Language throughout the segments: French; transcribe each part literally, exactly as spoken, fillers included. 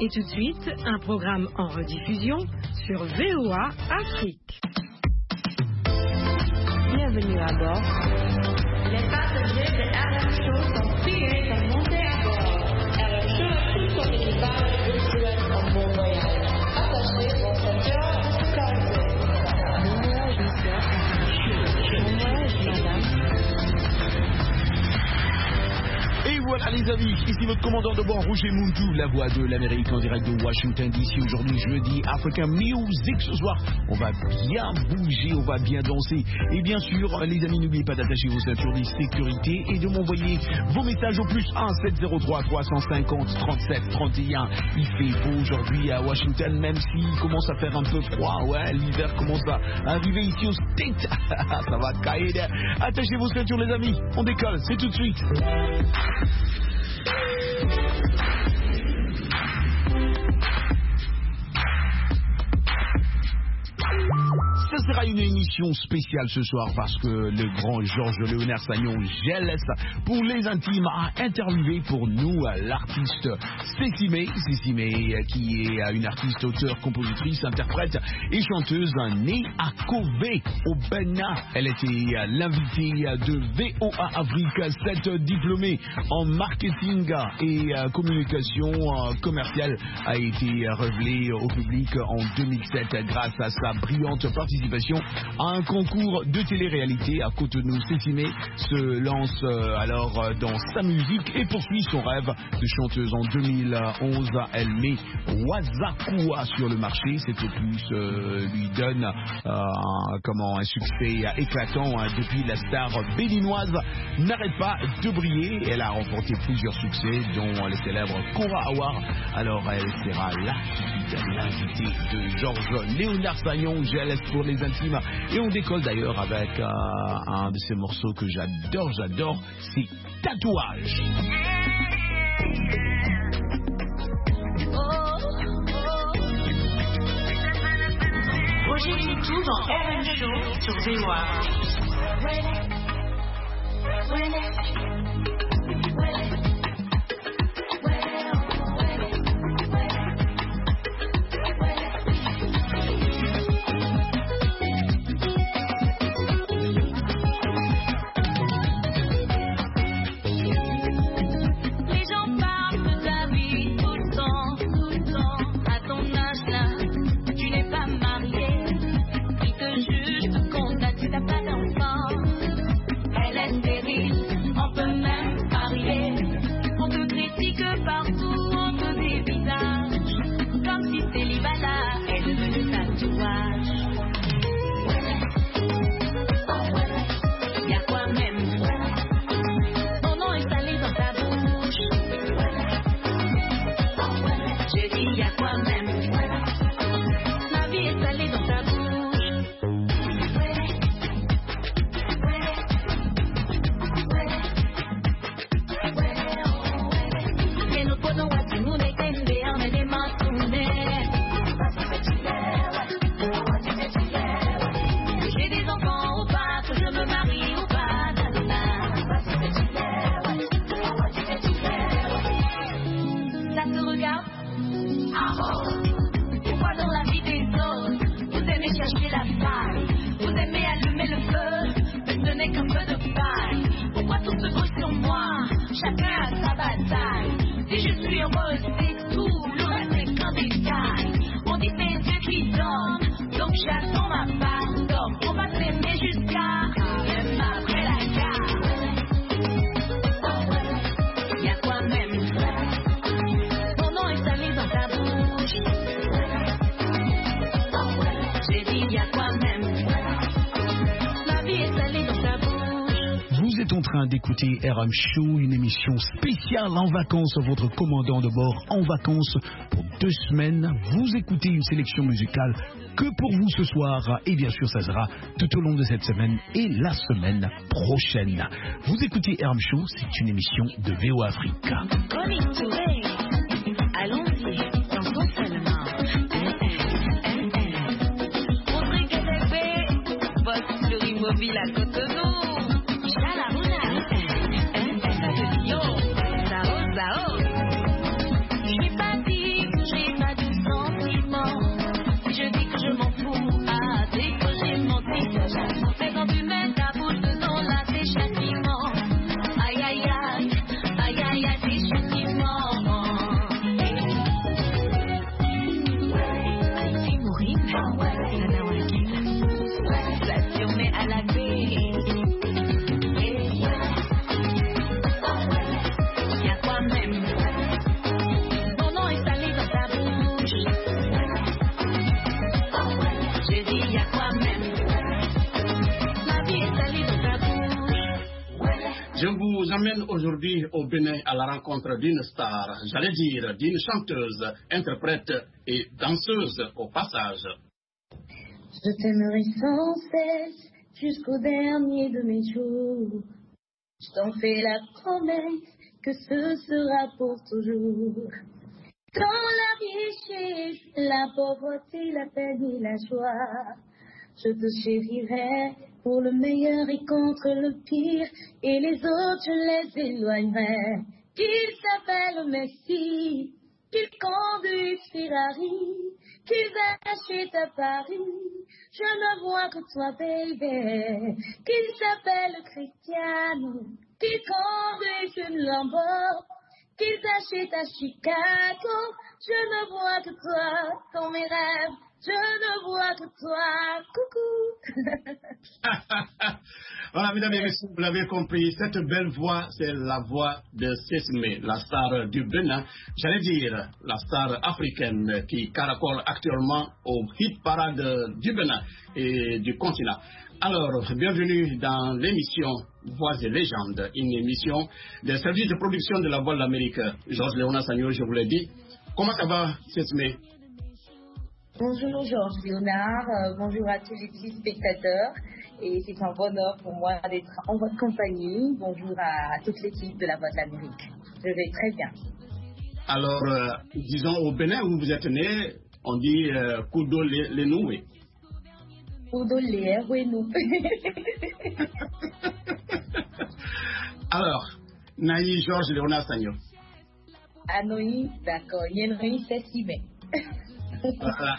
Et tout de suite, un programme en rediffusion sur V O A Afrique. Bienvenue à bord. Les passagers de R M Show sont priés de monter à bord. R M Show et tout son équipage vous souhaitent un bon voyage. Attachez vos ceintures, carré. Bon voyage, monsieur. Bon voyage, madame. Et voilà les amis, ici votre commandant de bord Roger Muntu, la voix de l'Amérique en direct de Washington D C. Aujourd'hui jeudi, African Music. Ce soir, on va bien bouger, on va bien danser. Et bien sûr, les amis, n'oubliez pas d'attacher vos ceintures de sécurité et de m'envoyer vos messages au plus un sept zéro trois trois cent cinquante trente-sept trente et un. Il fait beau aujourd'hui à Washington, même s'il commence à faire un peu froid. Ouais, l'hiver commence à arriver ici au States. Ça va cailler. Attachez vos ceintures les amis, on décolle, c'est tout de suite. Ce sera une émission spéciale ce soir parce que le grand Georges Léonard Sagnon Gélès pour les intimes a interviewé pour nous l'artiste Cécimé, Cécimé qui est une artiste, auteure, compositrice, interprète et chanteuse née à Kové au Bénin. Elle était l'invitée de V O A Afrique, cette diplômée en marketing et communication commerciale a été révélée au public en deux mille sept grâce à sa brillante participation à un concours de télé-réalité à Cotonou. Cécimé se lance euh, alors euh, dans sa musique et poursuit son rêve de chanteuse. En deux mille onze, elle met Wazakua sur le marché. Cet opus euh, lui donne euh, comment, un succès éclatant hein, depuis la star béninoise n'arrête pas de briller. Elle a remporté plusieurs succès dont le célèbre Kora Award. Alors elle sera là l'invitée de Georges Léonard Sagnon Gélès pour les intimes. Et on décolle d'ailleurs avec euh, un de ces morceaux que j'adore, j'adore, c'est Tatouage. Roger Muntu dans R M Show sur V O A. D'écouter R M Show, une émission spéciale en vacances, votre commandant de bord en vacances pour deux semaines. Vous écoutez une sélection musicale que pour vous ce soir et bien sûr ça sera tout au long de cette semaine et la semaine prochaine. Vous écoutez R M Show, c'est une émission de V O A Afrique. Allons-y, dansons seulement. Montrez que c'est fait, boss sur Immobile à Cotonou. J'ai pas dit, j'ai emmène aujourd'hui au Bénin à la rencontre d'une star, j'allais dire d'une chanteuse, interprète et danseuse au passage. Je t'aimerai sans cesse jusqu'au dernier de mes jours. Je t'en fais la promesse que ce sera pour toujours. Dans la richesse, la pauvreté, la peine et la joie, je te chérirai pour le meilleur et contre le pire, et les autres je les éloignerai. Qu'ils s'appellent Messi, qu'ils conduisent Ferrari, qu'ils achètent à Paris, je ne vois que toi, baby. Qu'ils s'appellent Cristiano, qu'ils conduisent une Lambo, qu'ils achètent à Chicago, je ne vois que toi, dans mes rêves, je ne vois que toi, coucou. Voilà, mesdames et messieurs, vous l'avez compris, cette belle voix, c'est la voix de Sesme, la star du Bénin, j'allais dire la star africaine qui caracole actuellement au hit parade du Bénin et du continent. Alors, bienvenue dans l'émission Voix et légendes, une émission des services de production de la Voix de l'Amérique. Georges Léonard Sagno, je vous l'ai dit. Comment ça va, Sesme? Bonjour Georges Léonard, euh, bonjour à tous les petits spectateurs. Et c'est un bonheur pour moi d'être en votre compagnie. Bonjour à, à toute l'équipe de la Voix de l'Amérique. Je vais très bien. Alors, euh, disons au Bénin où vous êtes né, on dit euh, Kudo Lenoué. Kudo Lenoué. Alors, Naï Georges Léonard Sagno. Anoï, d'accord. Yenri Sesime. Voilà.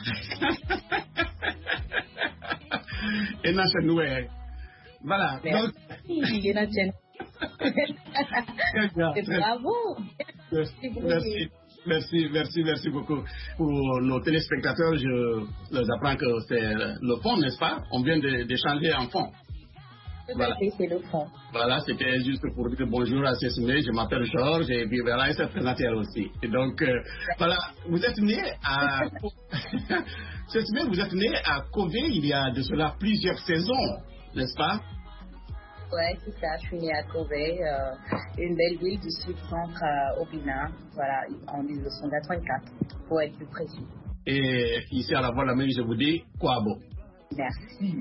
Et Nachanoué. Voilà. Merci. Donc... Bravo. Merci. Merci, merci, merci beaucoup. Pour nos téléspectateurs, je leur apprends que c'est le fond, n'est-ce pas? On vient d'échanger en fond. Voilà. C'est le fond. Voilà, c'était juste pour dire bonjour à Sesme, je m'appelle Georges et puis voilà, elle s'est présentée elle aussi. Et donc, euh, voilà, vous êtes né à... Sesme, vous êtes né à Kové il y a de cela plusieurs saisons, n'est-ce pas? Ouais, c'est ça, je suis née à Kové, euh, une belle ville du sud-centre euh, au Bénin, voilà, en mille neuf cent quatre-vingt-quatre, pour être plus précis. Et ici à la Voix de l'Amérique, je vous dis, Kwabo. Merci.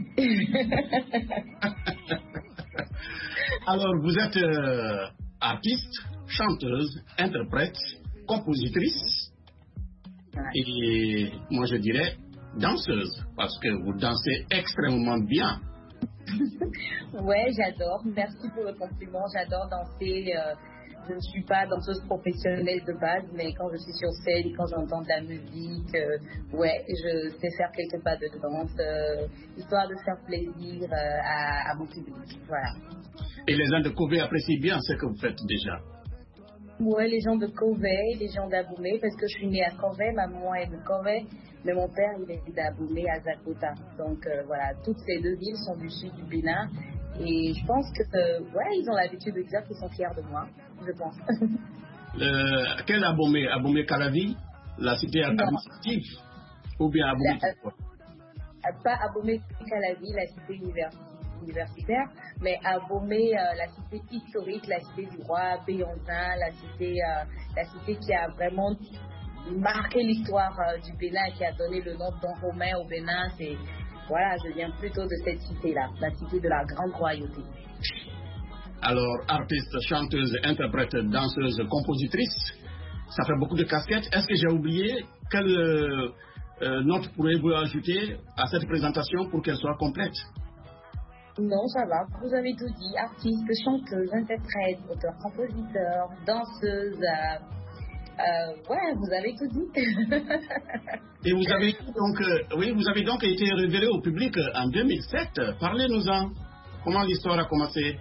Alors, vous êtes euh, artiste, chanteuse, interprète, compositrice ouais. Et moi je dirais danseuse, parce que vous dansez extrêmement bien. Ouais, j'adore. Merci pour le compliment. J'adore danser. Euh, je ne suis pas danseuse professionnelle de base, mais quand je suis sur scène, quand j'entends de la musique, euh, ouais, je sais faire quelques pas de danse, euh, histoire de faire plaisir euh, à, à mon public. Voilà. Et les gens de Kové apprécient bien ce que vous faites déjà? Ouais, les gens de Kové, les gens d'Aboumé, parce que je suis née à Kové, ma maman est de Kové, mais mon père, il est d'Aboumé, à Zakota. Donc euh, voilà, toutes ces deux villes sont du sud du Bénin. Et je pense que, euh, ouais, ils ont l'habitude de dire qu'ils sont fiers de moi, je pense. Le, quel Abomey? Abomey Calavi? La cité administrative? Ou bien Abomey? La, pas Abomey Calavi, la cité universitaire, mais Abomey, euh, la cité historique, la cité du roi Béonzin, la cité, euh, la cité qui a vraiment marqué l'histoire euh, du Bénin, qui a donné le nom de Don Romain au Bénin. C'est... Voilà, je viens plutôt de cette cité-là, la cité de la grande royauté. Alors, artiste, chanteuse, interprète, danseuse, compositrice, ça fait beaucoup de casquettes. Est-ce que j'ai oublié? Quelle euh, note pourriez-vous ajouter à cette présentation pour qu'elle soit complète? Non, ça va. Vous avez tout dit. Artiste, chanteuse, interprète, auteur, compositeur, danseuse... Euh... Euh, ouais, vous avez tout dit. Et vous avez donc, euh, oui, vous avez donc été révélé au public en deux mille sept. Parlez-nous-en. Comment l'histoire a commencé?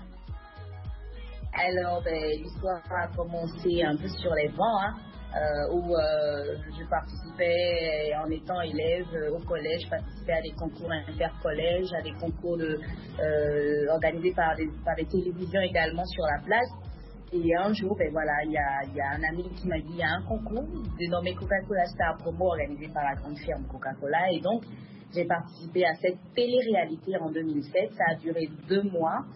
Alors, ben, l'histoire a commencé un peu sur les bancs, hein, euh, où euh, je participais en étant élève au collège, je participais à des concours intercollèges, à des concours de, euh, organisés par des, par des télévisions également sur la place. Et un jour, ben voilà, il y a, y a un ami qui m'a dit, il y a un concours dénommé Coca-Cola Star Promo organisé par la grande firme Coca-Cola. Et donc, j'ai participé à cette télé-réalité en deux mille sept. Ça a duré deux mois.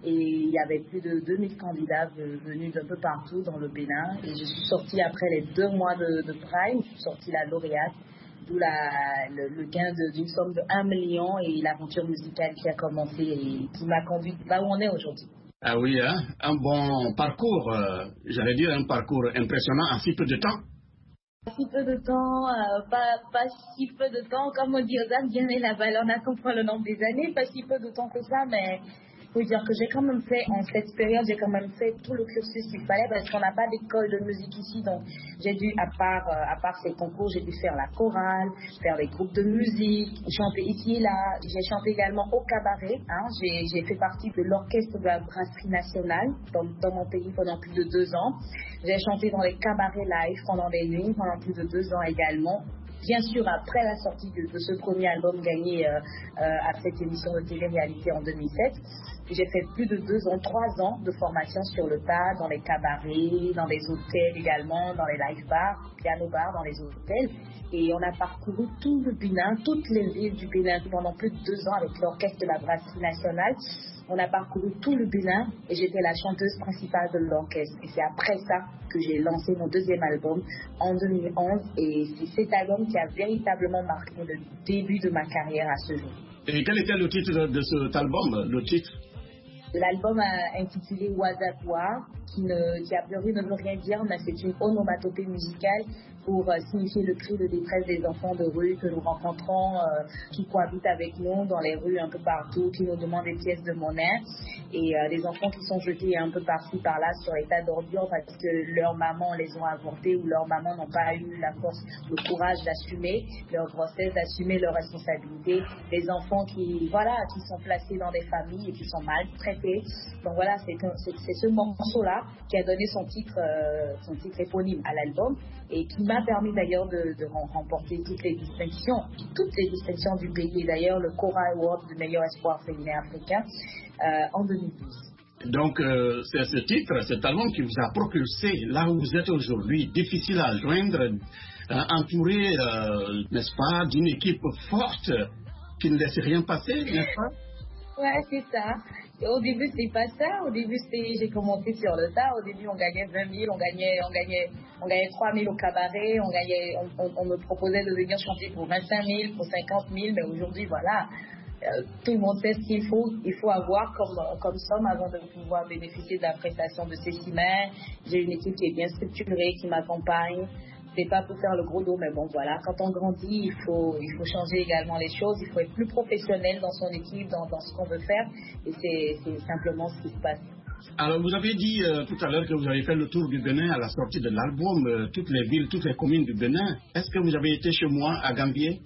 Et il y avait plus de deux mille candidats venus d'un peu partout dans le Bénin. Et je suis sortie après les deux mois de, de Prime, je suis sortie la lauréate, d'où la, le, le gain d'une somme de un million et l'aventure musicale qui a commencé et qui m'a conduite là où on est aujourd'hui. Ah oui, hein? Un bon parcours, euh, j'allais dire un parcours impressionnant en si peu de temps. Pas si peu de temps, euh, pas, pas si peu de temps, comme on dit aux âmes, bien et la balle, on a compris le nombre des années, pas si peu de temps que ça, mais il faut dire que j'ai quand même fait, en cette période, j'ai quand même fait tout le cursus qu'il fallait parce qu'on n'a pas d'école de musique ici, donc j'ai dû, à part, euh, à part ces concours, j'ai dû faire la chorale, faire des groupes de musique, chanter ici et là. J'ai chanté également au cabaret, hein. j'ai, j'ai fait partie de l'orchestre de la brasserie nationale dans, dans mon pays pendant plus de deux ans. J'ai chanté dans les cabarets live pendant des nuits, pendant plus de deux ans également. Bien sûr, après la sortie de, de ce premier album gagné euh, euh, à cette émission de télé-réalité en deux mille sept, j'ai fait plus de deux ans, trois ans de formation sur le tas, dans les cabarets, dans les hôtels également, dans les live bars, piano bars, dans les hôtels. Et on a parcouru tout le Bénin, toutes les villes du Bénin pendant plus de deux ans avec l'orchestre de la brasserie nationale. On a parcouru tout le Bénin et j'étais la chanteuse principale de l'orchestre. Et c'est après ça que j'ai lancé mon deuxième album en deux mille onze. Et c'est cet album qui a véritablement marqué le début de ma carrière à ce jour. Et quel était le titre de cet album, le titre? L'album intitulé Wazakwa, qui, ne, qui a priori ne veut rien dire, mais c'est une onomatopée musicale pour euh, signifier le cri de détresse des enfants de rue que nous rencontrons, euh, qui cohabitent avec nous dans les rues un peu partout, qui nous demandent des pièces de monnaie, et euh, des enfants qui sont jetés un peu par-ci par-là sur les tas d'ordures parce que leurs mamans les ont avortés ou leurs mamans n'ont pas eu la force, le courage d'assumer leur grossesse, d'assumer leurs responsabilités, des enfants qui, voilà, qui sont placés dans des familles et qui sont maltraités. Donc voilà, c'est, c'est, c'est ce morceau-là qui a donné son titre, euh, son titre éponyme à l'album et qui m'a permis d'ailleurs de, de remporter toutes les distinctions, toutes les distinctions du pays, et d'ailleurs le Cora Award du meilleur espoir féminin africain euh, en deux mille douze. Donc euh, c'est ce titre, cet album qui vous a propulsé là où vous êtes aujourd'hui, difficile à joindre, euh, entouré, euh, n'est-ce pas, d'une équipe forte qui ne laisse rien passer, n'est-ce pas? Ouais, c'est ça. Et au début, c'est pas ça. Au début, c'était, j'ai commencé sur le tas. Au début, on gagnait vingt mille, on gagnait, on gagnait, on gagnait trois mille au cabaret, on gagnait, on, on, on me proposait de venir chanter pour vingt-cinq mille, pour cinquante mille, mais aujourd'hui, voilà. Euh, tout le monde sait ce qu'il faut, il faut avoir comme, comme somme avant de pouvoir bénéficier de la prestation de Cécimè. J'ai une équipe qui est bien structurée, qui m'accompagne. C'est pas pour faire le gros dos, mais bon voilà, quand on grandit, il faut, il faut changer également les choses, il faut être plus professionnel dans son équipe, dans, dans ce qu'on veut faire, et c'est, c'est simplement ce qui se passe. Alors vous avez dit euh, tout à l'heure que vous avez fait le tour du Bénin à la sortie de l'album, euh, toutes les villes, toutes les communes du Bénin. Est-ce que vous avez été chez moi à Gambier?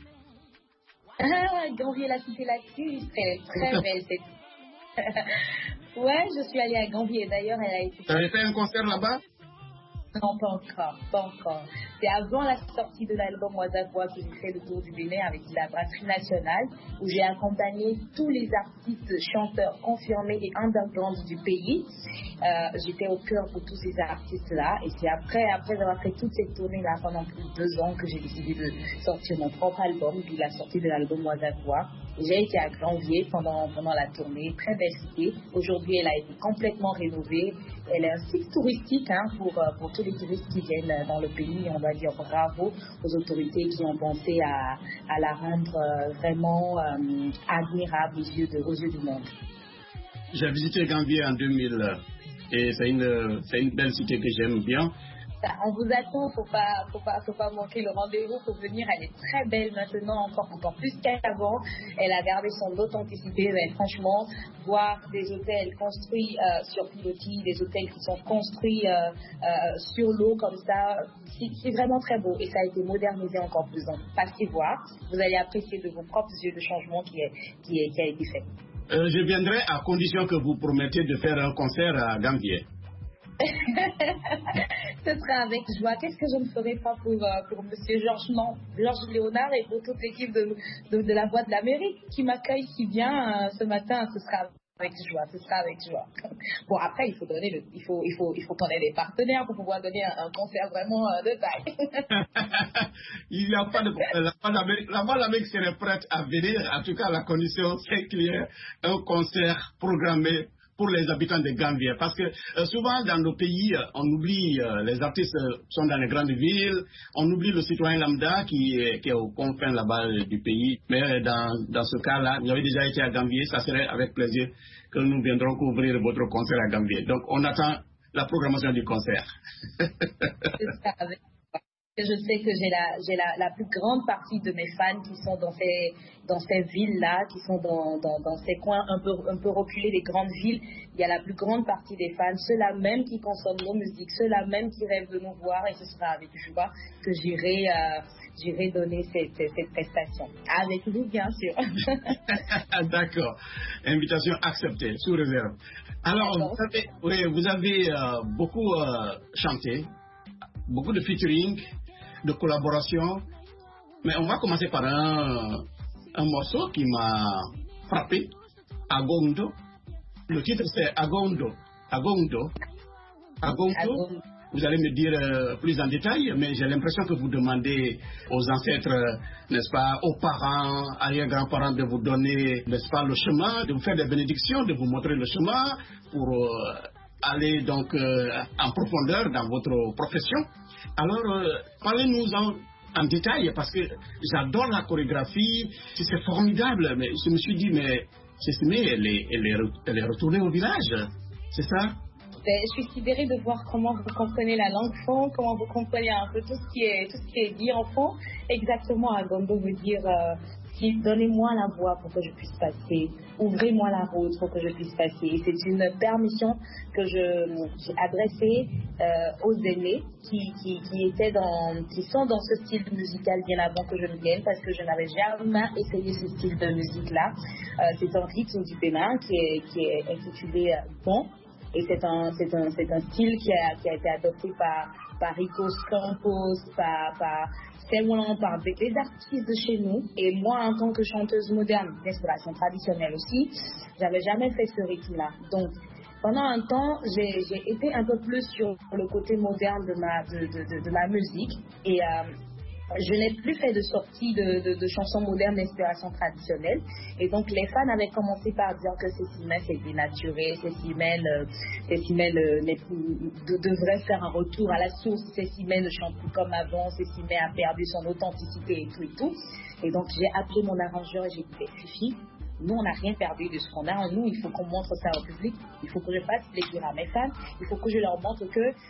Ah, Gambier, la cité là-dessus, c'est très belle cette... Ouais, je suis allée à Gambier, d'ailleurs elle a été... Vous avez fait un concert là-bas? Non, pas encore, pas encore. C'est avant la sortie de l'album Wazakwa que j'ai fait le tour du Bénin avec la brasserie nationale, où j'ai accompagné tous les artistes, chanteurs confirmés et underground du pays. Euh, j'étais au cœur de tous ces artistes-là, et c'est après, après avoir fait toutes ces tournées-là pendant plus de deux ans que j'ai décidé de sortir mon propre album, puis la sortie de l'album Wazakwa. J'ai été à Granvier pendant, pendant la tournée, très belle cité. Aujourd'hui, elle a été complètement rénovée. Elle est un site touristique hein, pour, pour tous les touristes qui viennent dans le pays. On va dire bravo aux autorités qui ont pensé à, à la rendre vraiment euh, admirable aux yeux, de, aux yeux du monde. J'ai visité Gambier en deux mille et c'est une, c'est une belle cité que j'aime bien. On vous attend, faut pas, faut pas, faut pas manquer le rendez-vous, faut venir. Elle est très belle maintenant, encore, encore plus qu'avant. Elle a gardé son authenticité, mais franchement, voir des hôtels construits euh, sur pilotis, des hôtels qui sont construits euh, euh, sur l'eau comme ça, c'est, c'est vraiment très beau et ça a été modernisé encore plus. Donc, passez voir, vous allez apprécier de vos propres yeux le changement qui, est, qui, est, qui a été fait. Euh, je viendrai à condition que vous promettez de faire un concert à Gambier. Ce sera avec joie. Qu'est-ce que je ne ferai pas pour, euh, pour Monsieur Georges, non, Georges Léonard et pour toute l'équipe de, de, de la Voix de l'Amérique qui m'accueille si bien euh, ce matin. Ce sera avec joie. Ce sera avec joie. Bon, après, il faut donner le, il faut, il faut, il faut qu'on ait des partenaires pour pouvoir donner un, un concert vraiment euh, de taille. Il n'y a pas de problème. La Voix de l'Amérique, la Voix de l'Amérique serait prête à venir. En tout cas, la condition, c'est qu'il y ait un concert programmé pour les habitants de Gambie? Parce que euh, souvent dans nos pays, euh, on oublie euh, les artistes euh, sont dans les grandes villes, on oublie le citoyen lambda qui, qui est aux confins là-bas euh, du pays. Mais euh, dans, dans ce cas-là, vous avez déjà été à Gambie, ça serait avec plaisir que nous viendrons couvrir votre concert à Gambie. Donc on attend la programmation du concert. Je sais que j'ai la, j'ai la, la plus grande partie de mes fans qui sont dans ces, dans ces villes-là, qui sont dans, dans, dans ces coins un peu, un peu reculés des grandes villes. Il y a la plus grande partie des fans, ceux-là même qui consomment nos musiques, ceux-là même qui rêvent de nous voir, et ce sera avec joie que j'irai, euh, j'irai donner cette, cette prestation. Avec vous, bien sûr. D'accord. Invitation acceptée, sous réserve. Alors, vous avez, oui, vous avez euh, beaucoup euh, chanté, beaucoup de featuring, de collaboration, mais on va commencer par un, un morceau qui m'a frappé, Agondo. Le titre c'est Agondo. Agondo. Agondo. Vous allez me dire euh, plus en détail, mais j'ai l'impression que vous demandez aux ancêtres, euh, n'est-ce pas, aux parents, arrière-grands-parents de vous donner, n'est-ce pas, le chemin, de vous faire des bénédictions, de vous montrer le chemin pour euh, aller donc euh, en profondeur dans votre profession. Alors, euh, parlez-nous en, en détail, parce que j'adore la chorégraphie, c'est formidable, mais je me suis dit, mais Sesame, elle est, elle est, elle est retournée au village, c'est ça? Je suis sidérée de voir comment vous comprenez la langue fond, comment vous comprenez un peu tout ce qui est, tout ce qui est dit en fond. Exactement, Agondo veut dire euh, si, donnez-moi la voix pour que je puisse passer, ouvrez-moi la route pour que je puisse passer. C'est une permission que je, j'ai adressée euh, aux aînés qui, qui, qui, étaient dans, qui sont dans ce style musical bien avant que je ne vienne, parce que je n'avais jamais essayé ce style de musique-là. Euh, c'est un rythme du Bénin qui est, qui est intitulé euh, Bon. Et c'est un, c'est un, c'est un style qui a, qui a été adopté par, par Rico Campos, par, par Stéphane, par des, des artistes de chez nous. Et moi, en tant que chanteuse moderne, d'inspiration traditionnelle aussi, j'avais jamais fait ce rythme-là. Donc, pendant un temps, j'ai, j'ai été un peu plus sur le côté moderne de ma, de, de, de, de ma musique. Et euh, je n'ai plus fait de sortie de, de, de chansons modernes d'inspiration traditionnelle. Et donc, les fans avaient commencé par dire que Sesame s'est dénaturé, Sesame euh, euh, de, devrait faire un retour à la source, Sesame ne chante plus comme avant, Sesame a perdu son authenticité et tout et tout. Et donc, j'ai appelé mon arrangeur et j'ai dit, Fifi, nous, on n'a rien perdu de ce qu'on a en nous. Il faut qu'on montre ça au public. Il faut que je fasse plaisir à mes fans. Il faut que je leur montre que euh,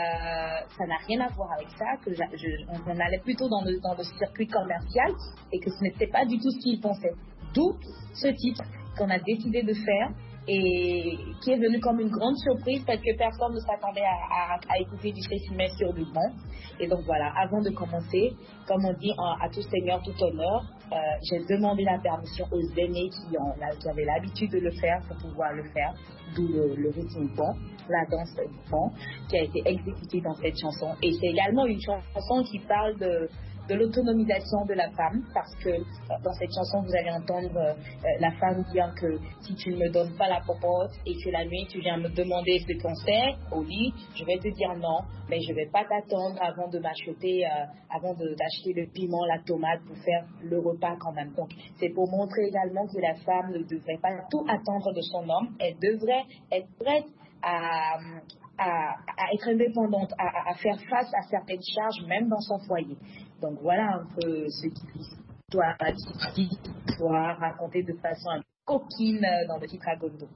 ça n'a rien à voir avec ça, que je, je, on, on allait plutôt dans le, dans le circuit commercial et que ce n'était pas du tout ce qu'ils pensaient. D'où ce titre qu'on a décidé de faire et qui est venu comme une grande surprise parce que personne ne s'attendait à, à, à écouter du Sesame sur du bon. Et donc voilà, avant de commencer, comme on dit, à tout seigneur, tout honneur, euh, j'ai demandé la permission aux aînés qui, ont, qui avaient l'habitude de le faire pour pouvoir le faire, d'où le, le rythme bon, la danse bon, qui a été exécutée dans cette chanson. Et c'est également une chanson qui parle de de l'autonomisation de la femme, parce que euh, dans cette chanson vous allez entendre euh, la femme dire que si tu ne me donnes pas la popote et que la nuit tu viens me demander ce conseil au lit, je vais te dire non, mais je vais pas t'attendre avant de m'acheter euh, avant de, d'acheter le piment, la tomate pour faire le repas quand même. Donc c'est pour montrer également que la femme ne devrait pas tout attendre de son homme, elle devrait être prête à À, à être indépendante, à, à faire face à certaines charges, même dans son foyer. Donc voilà un peu ce qui doit pouvoir raconter de façon un peu coquine dans le titre Agondo.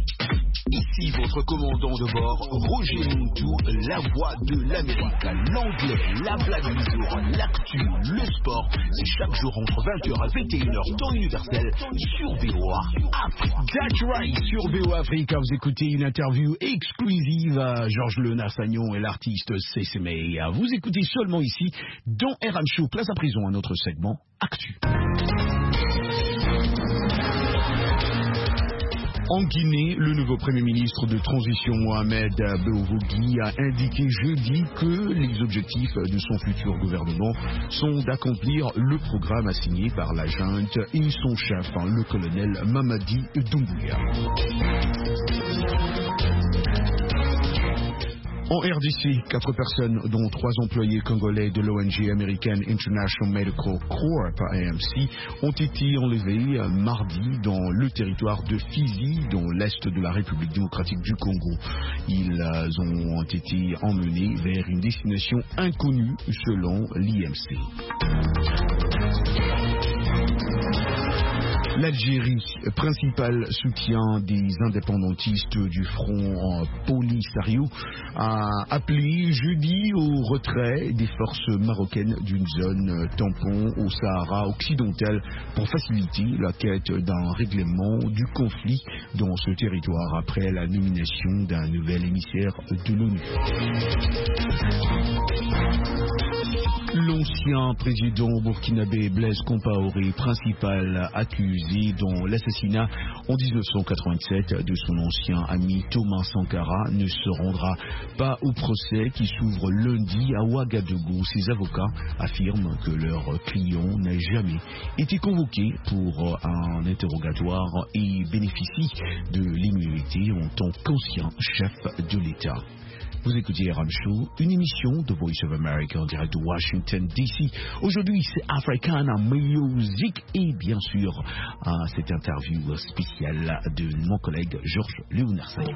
Ici votre commandant de bord, Roger Montou, la voix de l'Amérique, l'anglais, la blague du jour, l'actu, le sport. C'est chaque jour entre vingt heures et vingt et une heures, temps universel, sur V O A Afrique. That's right, sur V O A Afrique, vous écoutez une interview exclusive à Georges Léonard-Sagnon et l'artiste Sesame. Vous écoutez seulement ici, dans R M Show, place à prison, un autre segment, Actu. En Guinée, le nouveau Premier ministre de transition Mohamed Bouhougui a indiqué jeudi que les objectifs de son futur gouvernement sont d'accomplir le programme assigné par la junte et son chef, le colonel Mamadi Doumbouya. En R D C, quatre personnes, dont trois employés congolais de l'O N G américaine International Medical Corps, A M C, ont été enlevés mardi dans le territoire de Fizi, dans l'est de la République démocratique du Congo. Ils ont été emmenés vers une destination inconnue selon l'I M C. L'Algérie, principal soutien des indépendantistes du Front Polisario, a appelé jeudi au retrait des forces marocaines d'une zone tampon au Sahara occidental pour faciliter la quête d'un règlement du conflit dans ce territoire après la nomination d'un nouvel émissaire de l'ONU. L'ancien président burkinabé Blaise Compaoré, principal accusé dans l'assassinat en dix-neuf cent quatre-vingt-sept de son ancien ami Thomas Sankara, ne se rendra pas au procès qui s'ouvre lundi à Ouagadougou. Ses avocats affirment que leur client n'a jamais été convoqué pour un interrogatoire et bénéficie de l'immunité en tant qu'ancien chef de l'État. Vous écoutez Ram Show, une émission de Voice of America en direct de Washington D C. Aujourd'hui, c'est Africana Music et bien sûr, euh, cette interview spéciale de mon collègue Georges Léonard Sagnon.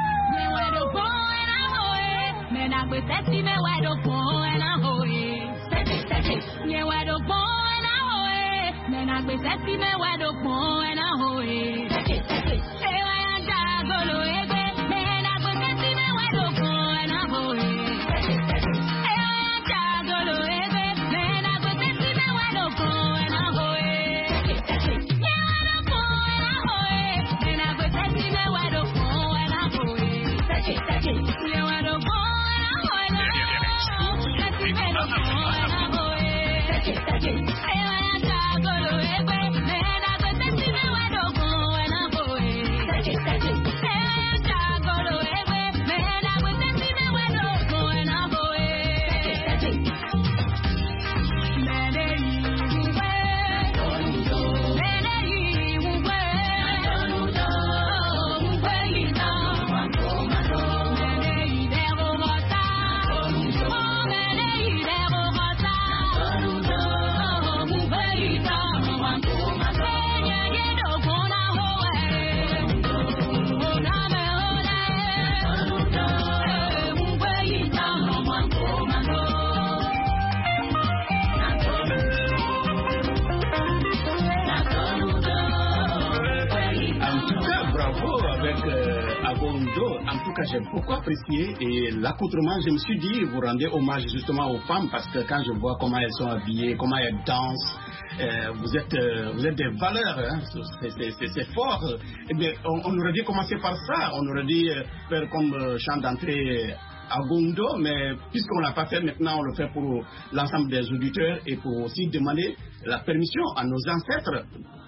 En tout cas, j'ai beaucoup apprécié et l'accoutrement, je me suis dit, vous rendez hommage justement aux femmes parce que quand je vois comment elles sont habillées, comment elles dansent, euh, vous, êtes, euh, vous êtes des valeurs, hein, c'est fort. Eh bien, on, on aurait dû commencer par ça, on aurait dû faire comme euh, chant d'entrée à Gondo, mais puisqu'on ne l'a pas fait, maintenant on le fait pour l'ensemble des auditeurs et pour aussi demander la permission à nos ancêtres.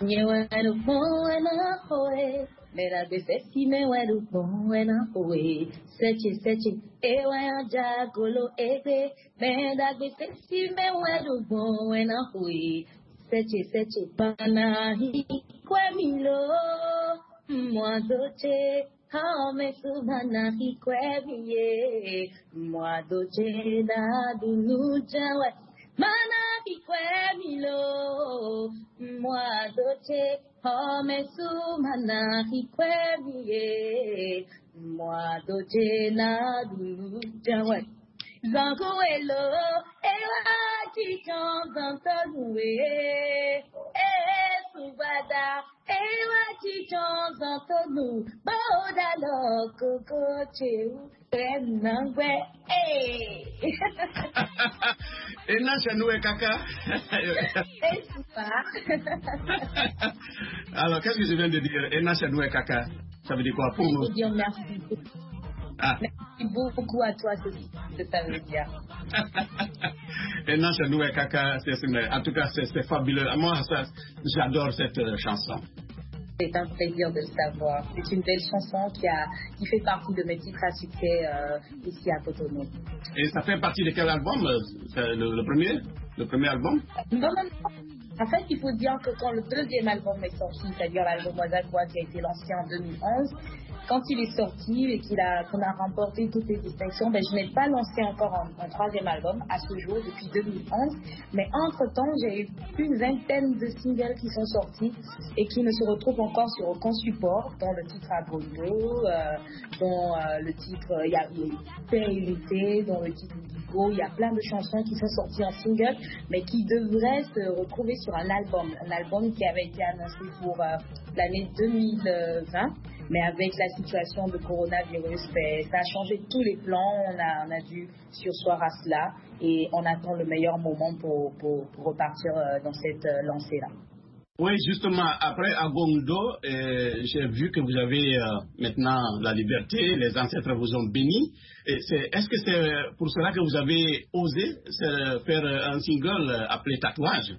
Mera besesi me wedu poena oe seche seche ewa ja golo ebe mera besesi me wedu poena oe seche seche panahi kwemilo moi doche ha me subanahi kwemiye moi doche da dunu jawa manahi kwemilo moi doche Oh, me sumana hikwemiye, moi doje na dujawe. Zanguelo, ewa chichon zantonwe, e subada, ewa chichon zantonu, boda lo koko cheu, enangwe, eh. Et là, chez nous, et caca. Alors, qu'est-ce que je viens de dire? Et là, chez nous, et caca. Ça veut dire quoi pour nous? Dire merci beaucoup. Ah. Merci beaucoup à toi, c'est ce que ça veut dire. Et là, chez nous, et caca, en tout cas, c'est fabuleux. Moi, j'adore cette euh, chanson. C'est un plaisir de le savoir. C'est une belle chanson qui, a, qui fait partie de mes titres à succès euh, ici à Cotonou. Et ça fait partie de quel album? Le, le premier Le premier album? Non, non, non. En fait, il faut dire que quand le deuxième album est sorti, c'est-à-dire l'album Wazakwa qui a été lancé en deux mille onze, quand il est sorti et qu'il a, qu'on a remporté toutes les distinctions, ben, je n'ai pas lancé encore un, un troisième album à ce jour depuis deux mille onze. Mais entre-temps, j'ai eu une vingtaine de singles qui sont sortis et qui ne se retrouvent encore sur aucun support, dont le titre Agondo, euh, dont euh, le titre il y a Périllité, dont le titre Gigo. Il y a plein de chansons qui sont sorties en single, mais qui devraient se retrouver sur un album. Un album qui avait été annoncé pour euh, l'année deux mille vingt. Mais avec la situation de coronavirus, ben, ça a changé tous les plans. On a, on a dû sursoir à cela et on attend le meilleur moment pour, pour, pour repartir euh, dans cette euh, lancée-là. Oui, justement, après Agondo, euh, j'ai vu que vous avez euh, maintenant la liberté, les ancêtres vous ont béni. Et c'est, est-ce que c'est pour cela que vous avez osé faire un single appelé Tatouage?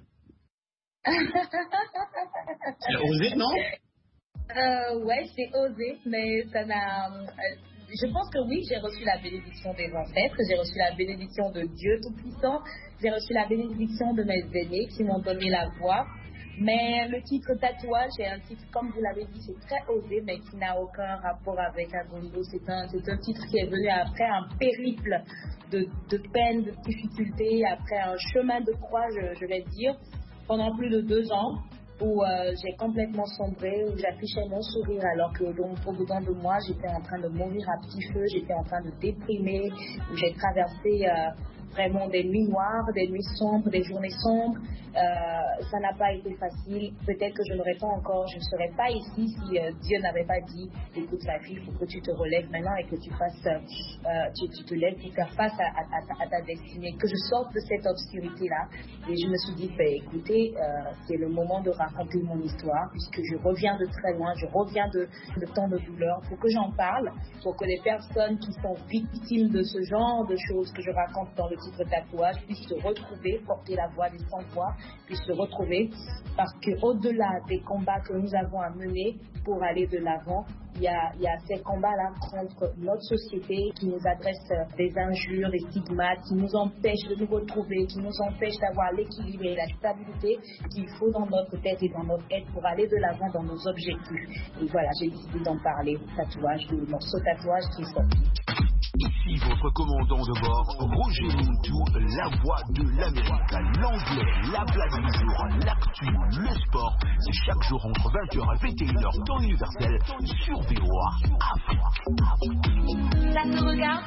C'est osé, non? Euh, ouais, j'ai osé, mais ça n'a. Euh, je pense que oui, j'ai reçu la bénédiction des ancêtres, j'ai reçu la bénédiction de Dieu Tout-Puissant, j'ai reçu la bénédiction de mes aînés qui m'ont donné la voix. Mais le titre Tatouage est un titre, comme vous l'avez dit, c'est très osé, mais qui n'a aucun rapport avec Agondo. C'est un, c'est un titre qui est venu après un périple de, de peine, de difficultés, après un chemin de croix, je, je vais dire, pendant plus de deux ans. Où euh, j'ai complètement sombré, où j'affichais mon sourire alors que donc, au dedans de moi, j'étais en train de mourir à petit feu, j'étais en train de déprimer, où j'ai traversé euh, vraiment des nuits noires, des nuits sombres, des journées sombres. Euh, ça n'a pas été facile. Peut-être que je n'aurais pas encore, je ne serais pas ici si euh, Dieu n'avait pas dit, écoute la fille, il faut que tu te relèves maintenant et que tu fasses, euh, tu, tu te lèves pour faire face à, à, à, à ta destinée, que je sorte de cette obscurité-là. Et je me suis dit, ben, écoutez, euh, c'est le moment de raconter mon histoire, puisque je reviens de très loin, je reviens de, de tant de douleurs. Il faut que j'en parle, pour que les personnes qui sont victimes de ce genre de choses que je raconte dans le titre Tatouage puissent se retrouver, porter la voix des sans-voix, puissent se retrouver, parce qu'au-delà des combats que nous avons à mener pour aller de l'avant, il y a, il y a ces combats-là contre notre société qui nous adresse des injures, des stigmates, qui nous empêchent de nous retrouver, qui nous empêchent d'avoir l'équilibre et la stabilité qu'il faut dans notre tête et dans notre tête pour aller de l'avant dans nos objectifs. Et voilà, j'ai décidé d'en parler, tatouage, du morceau Tatouage qui est sorti. Ici votre commandant de bord, Roger Moutou, la voix de l'Amérique, l'anglais, la blague du jour, l'actu, le sport. C'est chaque jour entre vingt heures et vingt et une heures temps universel sur V O A Afrique. Ça te regarde?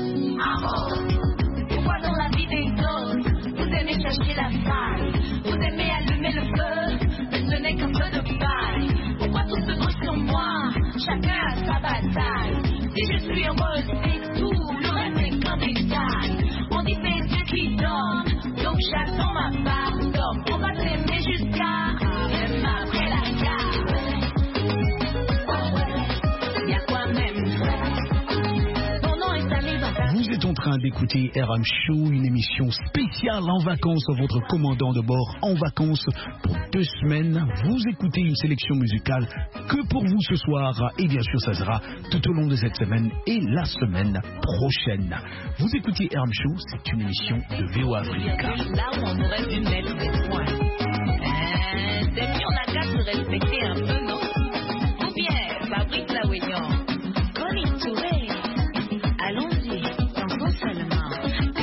Ah, pourquoi dans la vie des autres vous aimez chercher la faille, vous aimez allumer le feu, mais ce n'est qu'un feu de paille. Pourquoi tout se bruit sur moi? Chacun a sa bataille. Si je suis heureuse, c'est tout, le reste est qu'un détail. On dit c'est Dieu qui donne, donc j'attends ma part d'homme. On va s'aimer jusqu'à même après la gare. Oh ouais, y'a quoi même? Ton nom est allé dans ta... Vous êtes en train d'écouter R M Show, une émission spéciale en vacances. Votre commandant de bord en vacances pour deux semaines. Vous écoutez une sélection musicale que pour vous ce soir. Et bien sûr, ça sera tout au long de cette semaine et la semaine prochaine. Vous écoutez R M Show, c'est une émission de V O A Afrique. Là où on aurait dû mettre des points. Euh, c'est mieux, on a qu'à se respecter un peu, non? Ou bien, Fabrice Laouénian, Connie Touré, allons-y, dansons seulement.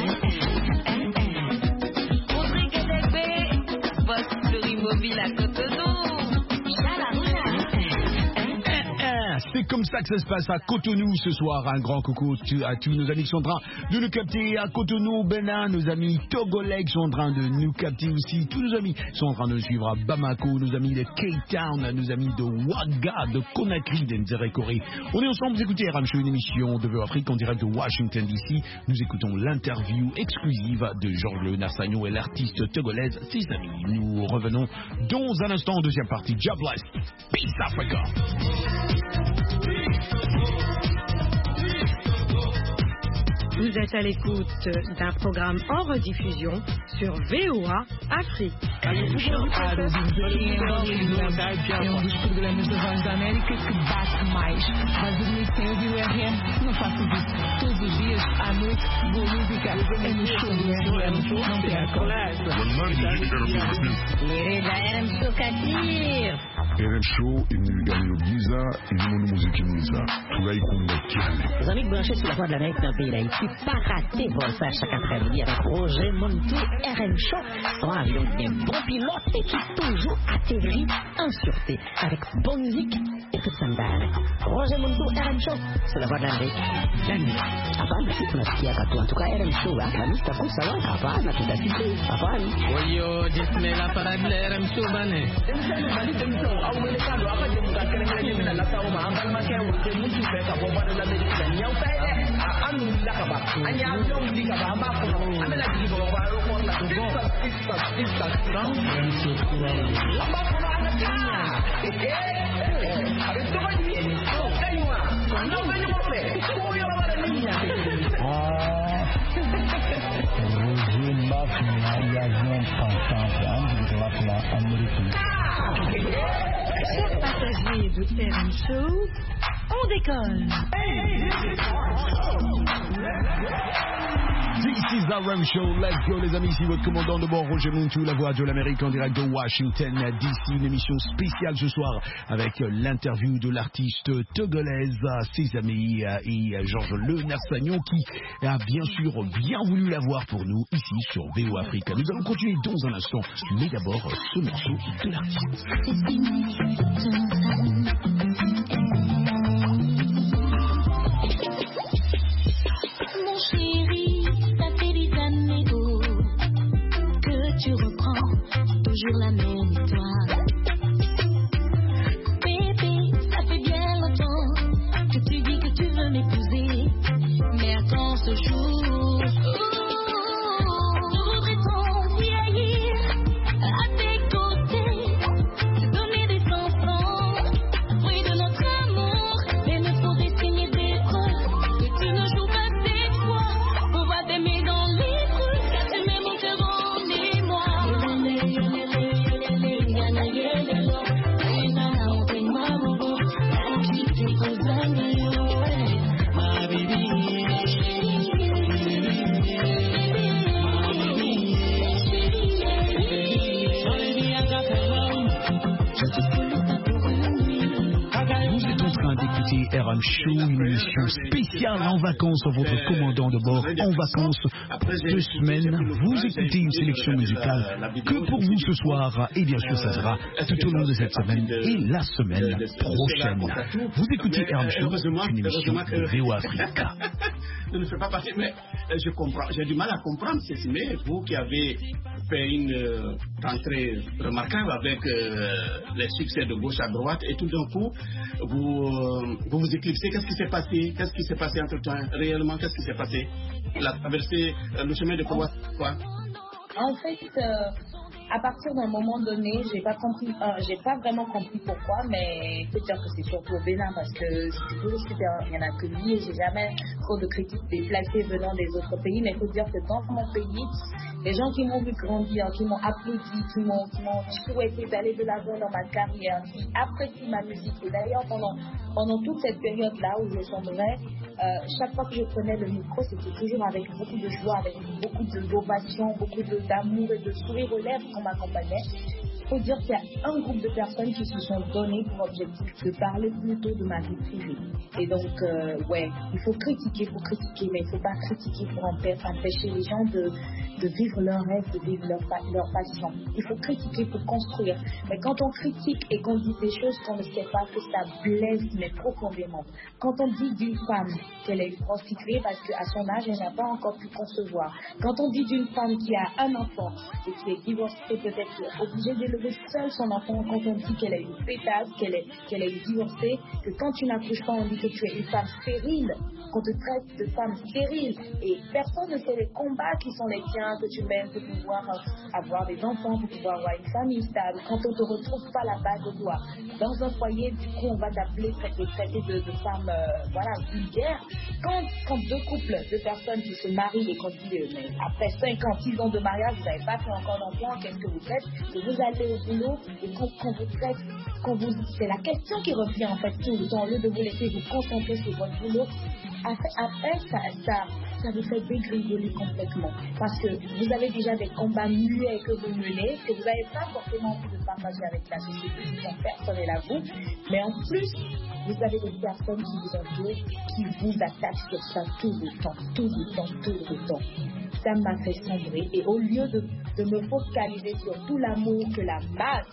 Rodrigue Degbe, boss Florimobile à Cotonou. C'est comme ça que ça se passe à Cotonou ce soir. Un grand coucou à tous nos amis qui sont en train de nous capter à Cotonou, au Bénin. Nos amis togolais qui sont en train de nous capter aussi. Tous nos amis sont en train de nous suivre à Bamako. Nos amis de Cape Town, nos amis de Ouaga, de Conakry, d'Nzérékoré. On est ensemble, vous écoutez R M Show, une émission de V O A Afrique en direct de Washington D C. Nous écoutons l'interview exclusive de Georges Léonard Sagnon et l'artiste togolaise Ses Amis. Nous revenons dans un instant en deuxième partie. Jobless, Peace Africa. Vous êtes à l'écoute d'un programme en rediffusion sur V O A Afrique. É um dos programas da Voz da América que bate mais. Vai dormir sem ouvir o R M? Não faço isso. Todos os dias, à noite, boa música é no show do R M. Não perca. Les R M Show Katir. R M Show, il nous gagne le visa, il nous montre musique visa. Tout là, il connaît qui est. Les amis branchés sur la voie de l'Amérique dans le pays d'Haïti, pas rater pour ça chaque après-midi avec Roger Montou, R M Show. Un avion bien bon pilote et qui toujours atterrit en sûreté avec bonne musique et tout ça me donne. Roger Montou, R M Show, sur la voie de l'Amérique. Avant, merci pour notre qui a en tout cas, R M Show, hein, la musique, t'as pour savoir, avant, la toute activité, avant. Oui, yo, dis-moi la parade de R M Show, bané. Chers passagers de R M Show, on décolle. This is R M Show, let's go les amis, ici votre commandant de bord Roger Montou, la voix de l'Amérique en direct de Washington D C, une émission spéciale ce soir avec l'interview de l'artiste togolaise ses amis et Georges Le Nersagnon qui a bien sûr bien voulu la voir pour nous ici sur V O Africa. Nous allons continuer dans un instant, mais d'abord ce morceau de l'artiste. Mon chéri, ça fait des années oh, que tu reprends toujours la même histoire. Bébé, ça fait bien longtemps que tu dis que tu veux m'épouser, mais attends ce jour. Je voudrais tant vieillir à tes côtés, te donner des enfants, fruit de notre amour, mais me faut des signes des preuves que tu ne joues pas des fois. On va t'aimer dans les rues, car tu mets mon cœur en émoi. D'écouter R M Show, une émission spéciale en vacances, votre commandant de bord en vacances deux semaines. Vous écoutez une sélection musicale que pour vous ce soir, et bien sûr ça sera tout au long de cette semaine et la semaine prochaine. Vous écoutez R M Show, une émission de V O Africa. Je ne fais pas partie, mais je comprends. J'ai du mal à comprendre, mais vous qui avez fait une euh, rentrée remarquable avec euh, les succès de gauche à droite, et tout d'un coup, vous euh, vous, vous éclipsez. Qu'est-ce qui s'est passé? Qu'est-ce qui s'est passé entre temps? Réellement, qu'est-ce qui s'est passé? La traversée, euh, le chemin de quoi? En fait, euh, à partir d'un moment donné, j'ai pas compris, euh, j'ai pas vraiment compris pourquoi, mais il faut dire que c'est surtout au Bénin parce que c'est toujours super, il y en a que lui et j'ai jamais trop de critiques déplacées venant des autres pays, mais il faut dire que dans mon pays, les gens qui m'ont vu grandir, qui m'ont applaudi, qui m'ont, qui m'ont souhaité d'aller de l'avant dans ma carrière, qui apprécient ma musique. Et d'ailleurs, pendant, pendant toute cette période-là où je sombrais, euh, chaque fois que je prenais le micro, c'était toujours avec beaucoup de joie, avec beaucoup d'ovation, beaucoup de, d'amour et de sourire aux lèvres qu'on m'accompagnait. Il faut dire qu'il y a un groupe de personnes qui se sont données pour objectif de parler plutôt de ma vie privée. Et donc, euh, ouais, il faut critiquer pour critiquer, mais il ne faut pas critiquer pour empêcher les gens de, de vivre leur rêve, de vivre leur, leur passion. Il faut critiquer pour construire. Mais quand on critique et qu'on dit des choses qu'on ne sait pas, que ça blesse, mais profondément. Quand on dit d'une femme qu'elle est une prostituée parce qu'à son âge, elle n'a pas encore pu concevoir. Quand on dit d'une femme qui a un enfant et qui est divorcée, peut-être obligée d'élever seule son enfant, quand on dit qu'elle est une pétasse, qu'elle est, qu'elle est divorcée, que quand tu n'accouches pas, on dit que tu es une femme stérile, qu'on te traite de femme stérile. Et personne ne sait les combats qui sont les tiens, que tu mènes pour pouvoir avoir des enfants, pour pouvoir avoir une famille stable. Quand on ne te retrouve pas là-bas de toi, dans un foyer, du coup, on va t'appeler, traiter, traiter de, de femme, euh, voilà, vulgaire. Quand, quand deux couples, deux personnes qui se marient et qu'on dit, euh, mais après cinq ans, six ans de mariage, vous n'avez pas fait encore d'enfant, qu'est-ce que vous faites? Que vous allez au boulot et qu'on, qu'on vous traite, qu'on vous, c'est la question qui revient en fait tout le temps, au lieu de vous laisser vous concentrer sur votre boulot. Après, après ça, ça, ça vous fait dégrigoler complètement. Parce que vous avez déjà des combats muets que vous menez, que vous n'avez pas forcément envie de partager avec la société, dont personne n'est à vous. Mais en plus, vous avez des personnes qui vous entourent, qui vous attaquent sur ça tout le temps, tout le temps, tout le temps. Ça m'a fait sombrer. Et au lieu de, de me focaliser sur tout l'amour que la masse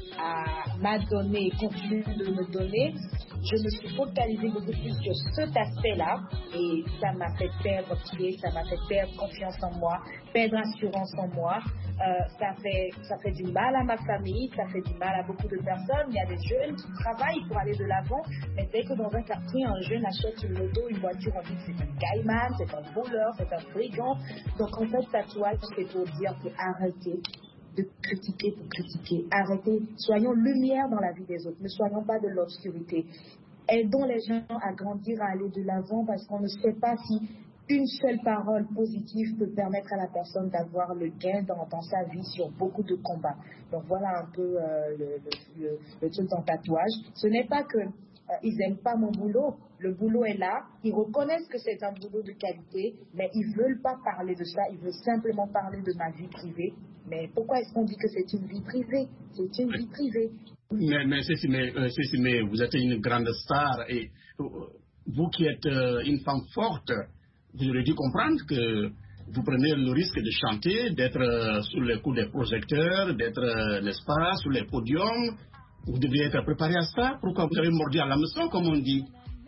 m'a donné et continue de me donner, je me suis focalisée beaucoup plus sur cet aspect-là et ça m'a fait perdre pied, ça m'a fait perdre confiance en moi, perdre assurance en moi. Euh, ça fait, ça fait du mal à ma famille, ça fait du mal à beaucoup de personnes. Il y a des jeunes qui travaillent pour aller de l'avant, mais dès que dans un quartier, un jeune achète une moto, une voiture, on dit que c'est un guyman, c'est un voleur, c'est un brigand. Donc en fait, tatouage, c'est pour dire que arrêtez de critiquer pour critiquer. Arrêtez, soyons lumière dans la vie des autres, ne soyons pas de l'obscurité. Aidons les gens à grandir, à aller de l'avant, parce qu'on ne sait pas si une seule parole positive peut permettre à la personne d'avoir le gain dans, dans sa vie sur beaucoup de combats. Donc voilà un peu euh, le, le, le, le truc en tatouage. Ce n'est pas que euh, ils n'aiment pas mon boulot. Le boulot est là. Ils reconnaissent que c'est un boulot de qualité, mais ils ne veulent pas parler de ça. Ils veulent simplement parler de ma vie privée. Mais pourquoi est-ce qu'on dit que c'est une vie privée? C'est une vie privée. Mais, mais, Cécile, mais, euh, Cécile, mais vous êtes une grande star et euh, vous qui êtes euh, une femme forte, vous aurez dû comprendre que vous prenez le risque de chanter, d'être euh, sous les coups des projecteurs, d'être, euh, n'est-ce pas, sur les podiums. Vous deviez être préparé à ça. Pourquoi vous avez mordu à l'hameçon, comme on dit?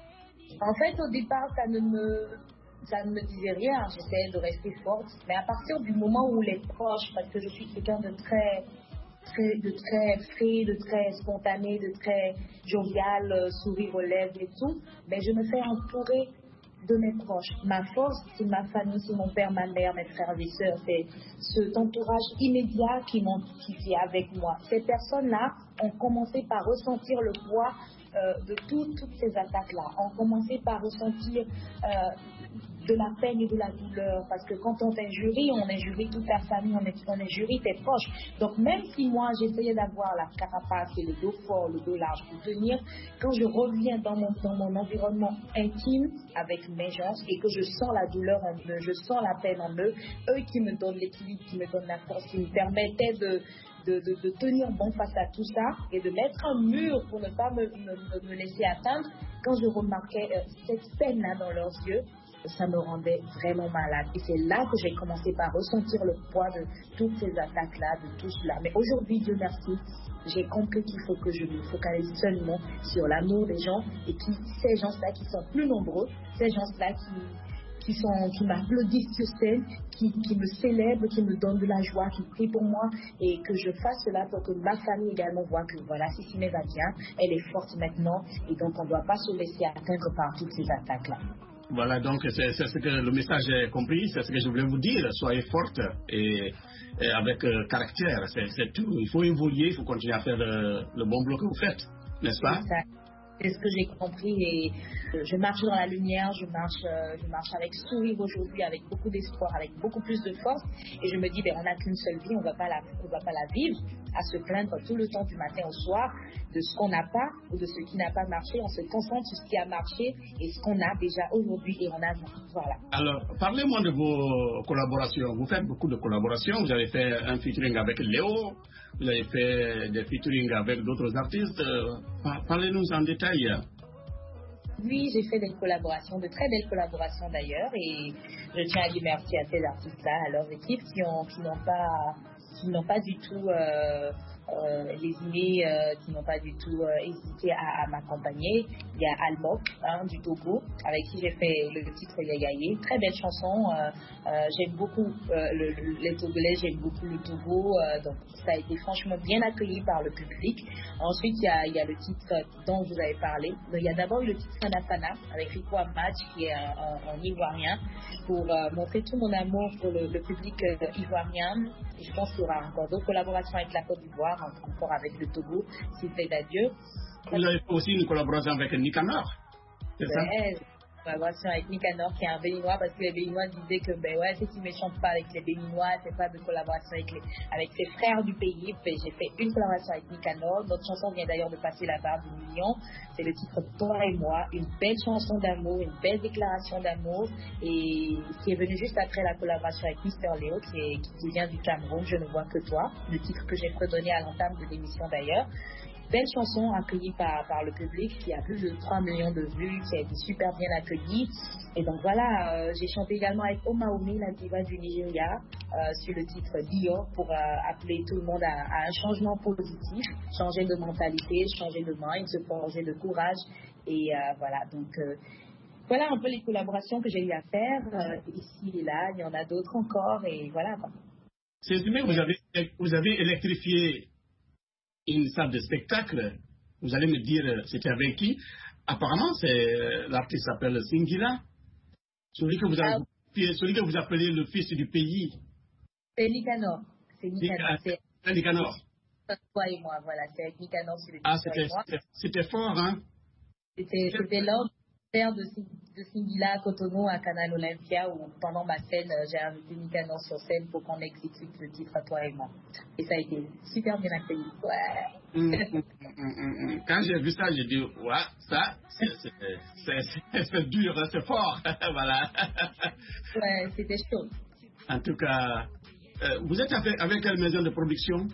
En fait, au départ, ça ne me, ça ne me disait rien. J'essayais de rester forte. Mais à partir du moment où les proches, parce que je suis quelqu'un de très, très, de très frais, de très spontané, de très jovial, euh, sourire aux lèvres et tout, mais je me fais entourer de mes proches. Ma force, c'est ma famille, c'est mon père, ma mère, mes frères et sœurs. C'est cet entourage immédiat qui m'ont qui est avec moi. Ces personnes-là ont commencé par ressentir le poids euh, de tout, toutes ces attaques-là. Ont commencé par ressentir euh, de la peine et de la douleur. Parce que quand on t'injurie, on injurie toute ta famille, on, est, on injurie tes proches. Donc même si moi, j'essayais d'avoir la carapace et le dos fort, le dos large pour tenir, quand je reviens dans mon, dans mon environnement intime avec mes gens et que je sens la douleur en eux, je sens la peine en eux, eux qui me donnent l'équilibre, qui me donnent la force, qui me permettaient de, de, de, de tenir bon face à tout ça et de mettre un mur pour ne pas me, me, me laisser atteindre, quand je remarquais euh, cette peine-là dans leurs yeux, ça me rendait vraiment malade. Et c'est là que j'ai commencé par ressentir le poids de toutes ces attaques-là, de tout cela. Mais aujourd'hui, Dieu merci, j'ai compris qu'il faut que je me focalise seulement sur l'amour des gens et qui, ces gens-là qui sont plus nombreux, ces gens-là qui, qui, sont, qui m'applaudissent sur scène, qui, qui me célèbrent, qui me donnent de la joie, qui prient pour moi et que je fasse cela pour que ma famille également voit que voilà, Cécile va bien, elle est forte maintenant et donc on ne doit pas se laisser atteindre par toutes ces attaques-là. Voilà, donc c'est ce que le message est compris, c'est ce que je voulais vous dire. Soyez forte et, et avec euh, caractère, c'est tout. Il faut évoluer, il faut continuer à faire le, le bon boulot que vous faites, n'est-ce pas? C'est ce que j'ai compris et je marche dans la lumière, je marche, euh, je marche avec sourire aujourd'hui, avec beaucoup d'espoir, avec beaucoup plus de force et je me dis, ben, on n'a qu'une seule vie, on ne va pas la, on va pas la vivre à se plaindre tout le temps du matin au soir de ce qu'on n'a pas ou de ce qui n'a pas marché. On se concentre sur ce qui a marché et ce qu'on a déjà aujourd'hui et en avant. Voilà. Alors, parlez-moi de vos collaborations. Vous faites beaucoup de collaborations. Vous avez fait un featuring avec Léo. Vous avez fait des featuring avec d'autres artistes. Parlez-nous en détail. Oui, j'ai fait des collaborations, de très belles collaborations d'ailleurs, et je tiens à dire merci à ces artistes-là, à leurs équipes qui ont, qui n'ont pas, qui n'ont pas du tout euh, euh, lésiné, euh, qui n'ont pas du tout euh, hésité à, à m'accompagner. Il y a Almok hein, du Togo, avec qui j'ai fait le titre Yagaye, très belle chanson. Euh, euh, j'aime beaucoup euh, le, le, les Togolais, j'aime beaucoup le Togo, euh, donc ça a été franchement bien accueilli par le public. Ensuite, il y a, il y a le titre dont vous avez parlé. Donc, il y a d'abord eu le titre Fanafana avec Rico Amatch, qui est un, un, un Ivoirien, pour euh, montrer tout mon amour pour le, le public euh, ivoirien. Et je pense qu'il y aura encore d'autres collaborations avec la Côte d'Ivoire, encore avec le Togo, s'il plaît d'adieu. Vous avez aussi une collaboration avec Nicanor, c'est ça? collaboration avec Nicanor, qui est un Béninois, parce que les Béninois disaient que, ben ouais, c'est qui ne chante pas avec les Béninois, c'est pas de collaboration avec, les, avec ses frères du pays. Puis j'ai fait une collaboration avec Nicanor. Notre chanson vient d'ailleurs de passer la barre du million. C'est le titre Toi et moi, une belle chanson d'amour, une belle déclaration d'amour, et qui est venue juste après la collaboration avec Mister Léo, qui, est, qui vient du Cameroun, Je ne vois que toi, le titre que j'ai redonné à l'entame de l'émission d'ailleurs. Belle chanson accueillie par, par le public, qui a plus de trois millions de vues, qui a été super bien accueillie. Et donc voilà, euh, j'ai chanté également avec Omaomi, la diva du Nigeria, euh, sur le titre Dio, pour euh, appeler tout le monde à, à un changement positif, changer de mentalité, changer de mind, se forger de courage. Et euh, voilà, donc euh, voilà un peu les collaborations que j'ai eu à faire, euh, ici et là. Il y en a d'autres encore, et voilà. C'est vrai, vous avez, vous avez électrifié une salle de spectacle. Vous allez me dire, c'était avec qui? Apparemment, c'est l'artiste s'appelle Singila, celui que vous avez, ah, celui que vous appelez le fils du pays. C'est Nicanor. C'est Nicanor. C'est Nicanor. Toi et moi, voilà, c'est avec Nicanor sur le Ah, c'était, c'était fort, hein? C'était, c'était lors de, de Singila à Cotonou, à Canal Olympia, où pendant ma scène, j'ai invité Nicanor sur scène pour qu'on exécute le titre à Toi et moi. Et ça a été super bien accueilli. Ouais. Mmh, mmh, mmh, mmh. Quand j'ai vu ça, j'ai dit, ouais, ça, c'est, c'est, c'est, c'est, c'est dur, c'est fort. Voilà. Ouais, c'était chaud. En tout cas, euh, vous êtes avec, avec quelle maison de production?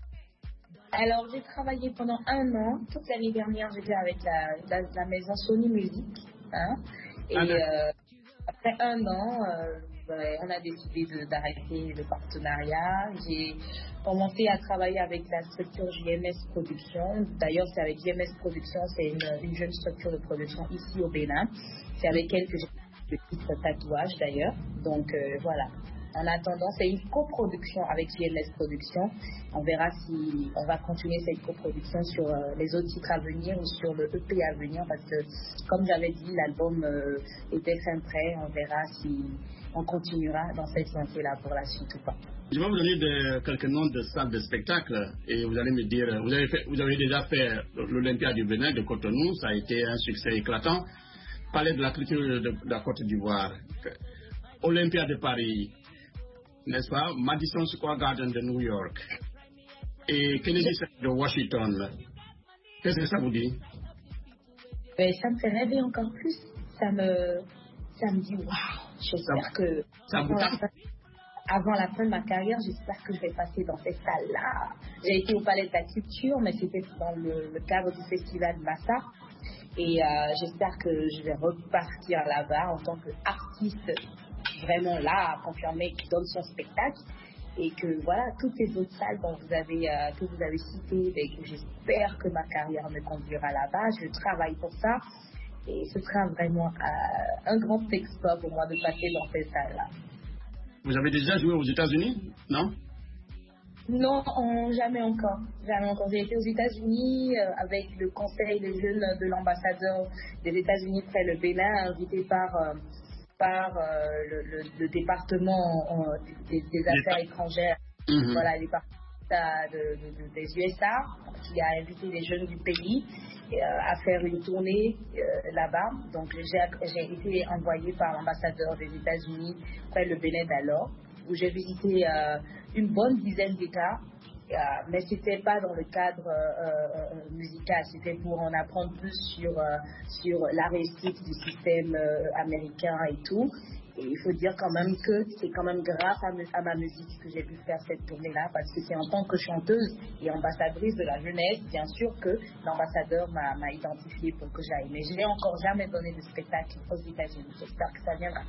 Alors, j'ai travaillé pendant un an. Toute l'année dernière, j'étais avec la, la, la maison Sony Music. Hein, et ah, euh, après un an, euh, ouais, on a décidé de, d'arrêter le partenariat. J'ai commencé à travailler avec la structure J M S Production. D'ailleurs, c'est avec J M S Production, c'est une, une jeune structure de production ici au Bénin. C'est avec elle que j'ai le titre Tatouage, d'ailleurs. Donc, euh, voilà. En attendant, c'est une coproduction avec J M S Production. On verra si on va continuer cette coproduction sur euh, les autres titres à venir ou sur le E P à venir, parce que, comme j'avais dit, l'album euh, était fin prêt. On verra si on continuera dans cette lancée-là pour la suite ou pas. Je vais vous donner de, quelques noms de salles de spectacle et vous allez me dire, vous avez, fait, vous avez déjà fait l'Olympia du Bénin de Cotonou, ça a été un succès éclatant. Palais de la culture de, de la Côte d'Ivoire, Olympia de Paris, n'est-ce pas, Madison Square Garden de New York et Kennedy Center de Washington. Qu'est-ce que ça vous dit? Ben, ça me fait rêver encore plus. Ça me, ça me dit waouh. J'espère ça, que ça avant, la fin, avant la fin de ma carrière, j'espère que je vais passer dans ces salles-là. J'ai été au Palais de la Culture, mais c'était dans le, le cadre du festival Massa. Et euh, j'espère que je vais repartir là-bas en tant qu'artiste vraiment là à confirmer qui donne son spectacle, et que voilà, toutes ces autres salles dont vous avez, euh, que vous avez citées, et que j'espère que ma carrière me conduira là-bas. Je travaille pour ça et ce sera vraiment euh, un grand exploit pour moi de passer dans ces salles-là. Vous avez déjà joué aux États-Unis, non? Non, on, jamais encore. Jamais encore. J'ai été aux États-Unis euh, avec le conseil des jeunes de l'ambassadeur des États-Unis près le Bénin, invité par euh, par euh, le, le, le département euh, des, des affaires étrangères, mm-hmm. Voilà, le département de, de, de, des U S A, qui a invité les jeunes du pays euh, à faire une tournée euh, là-bas. Donc j'ai, j'ai été envoyée par l'ambassadeur des États-Unis près le Bénin d'alors, où j'ai visité euh, une bonne dizaine d'États. Euh, mais c'était pas dans le cadre euh, euh, musical, c'était pour en apprendre plus sur euh, sur la réussite du système euh, américain et tout. Et il faut dire quand même que c'est quand même grâce à, me, à ma musique que j'ai pu faire cette tournée-là, parce que c'est en tant que chanteuse et ambassadrice de la jeunesse, bien sûr que l'ambassadeur m'a, m'a identifiée pour que j'aille. Mais je n'ai encore jamais donné de spectacle aux États-Unis. J'espère que ça viendra.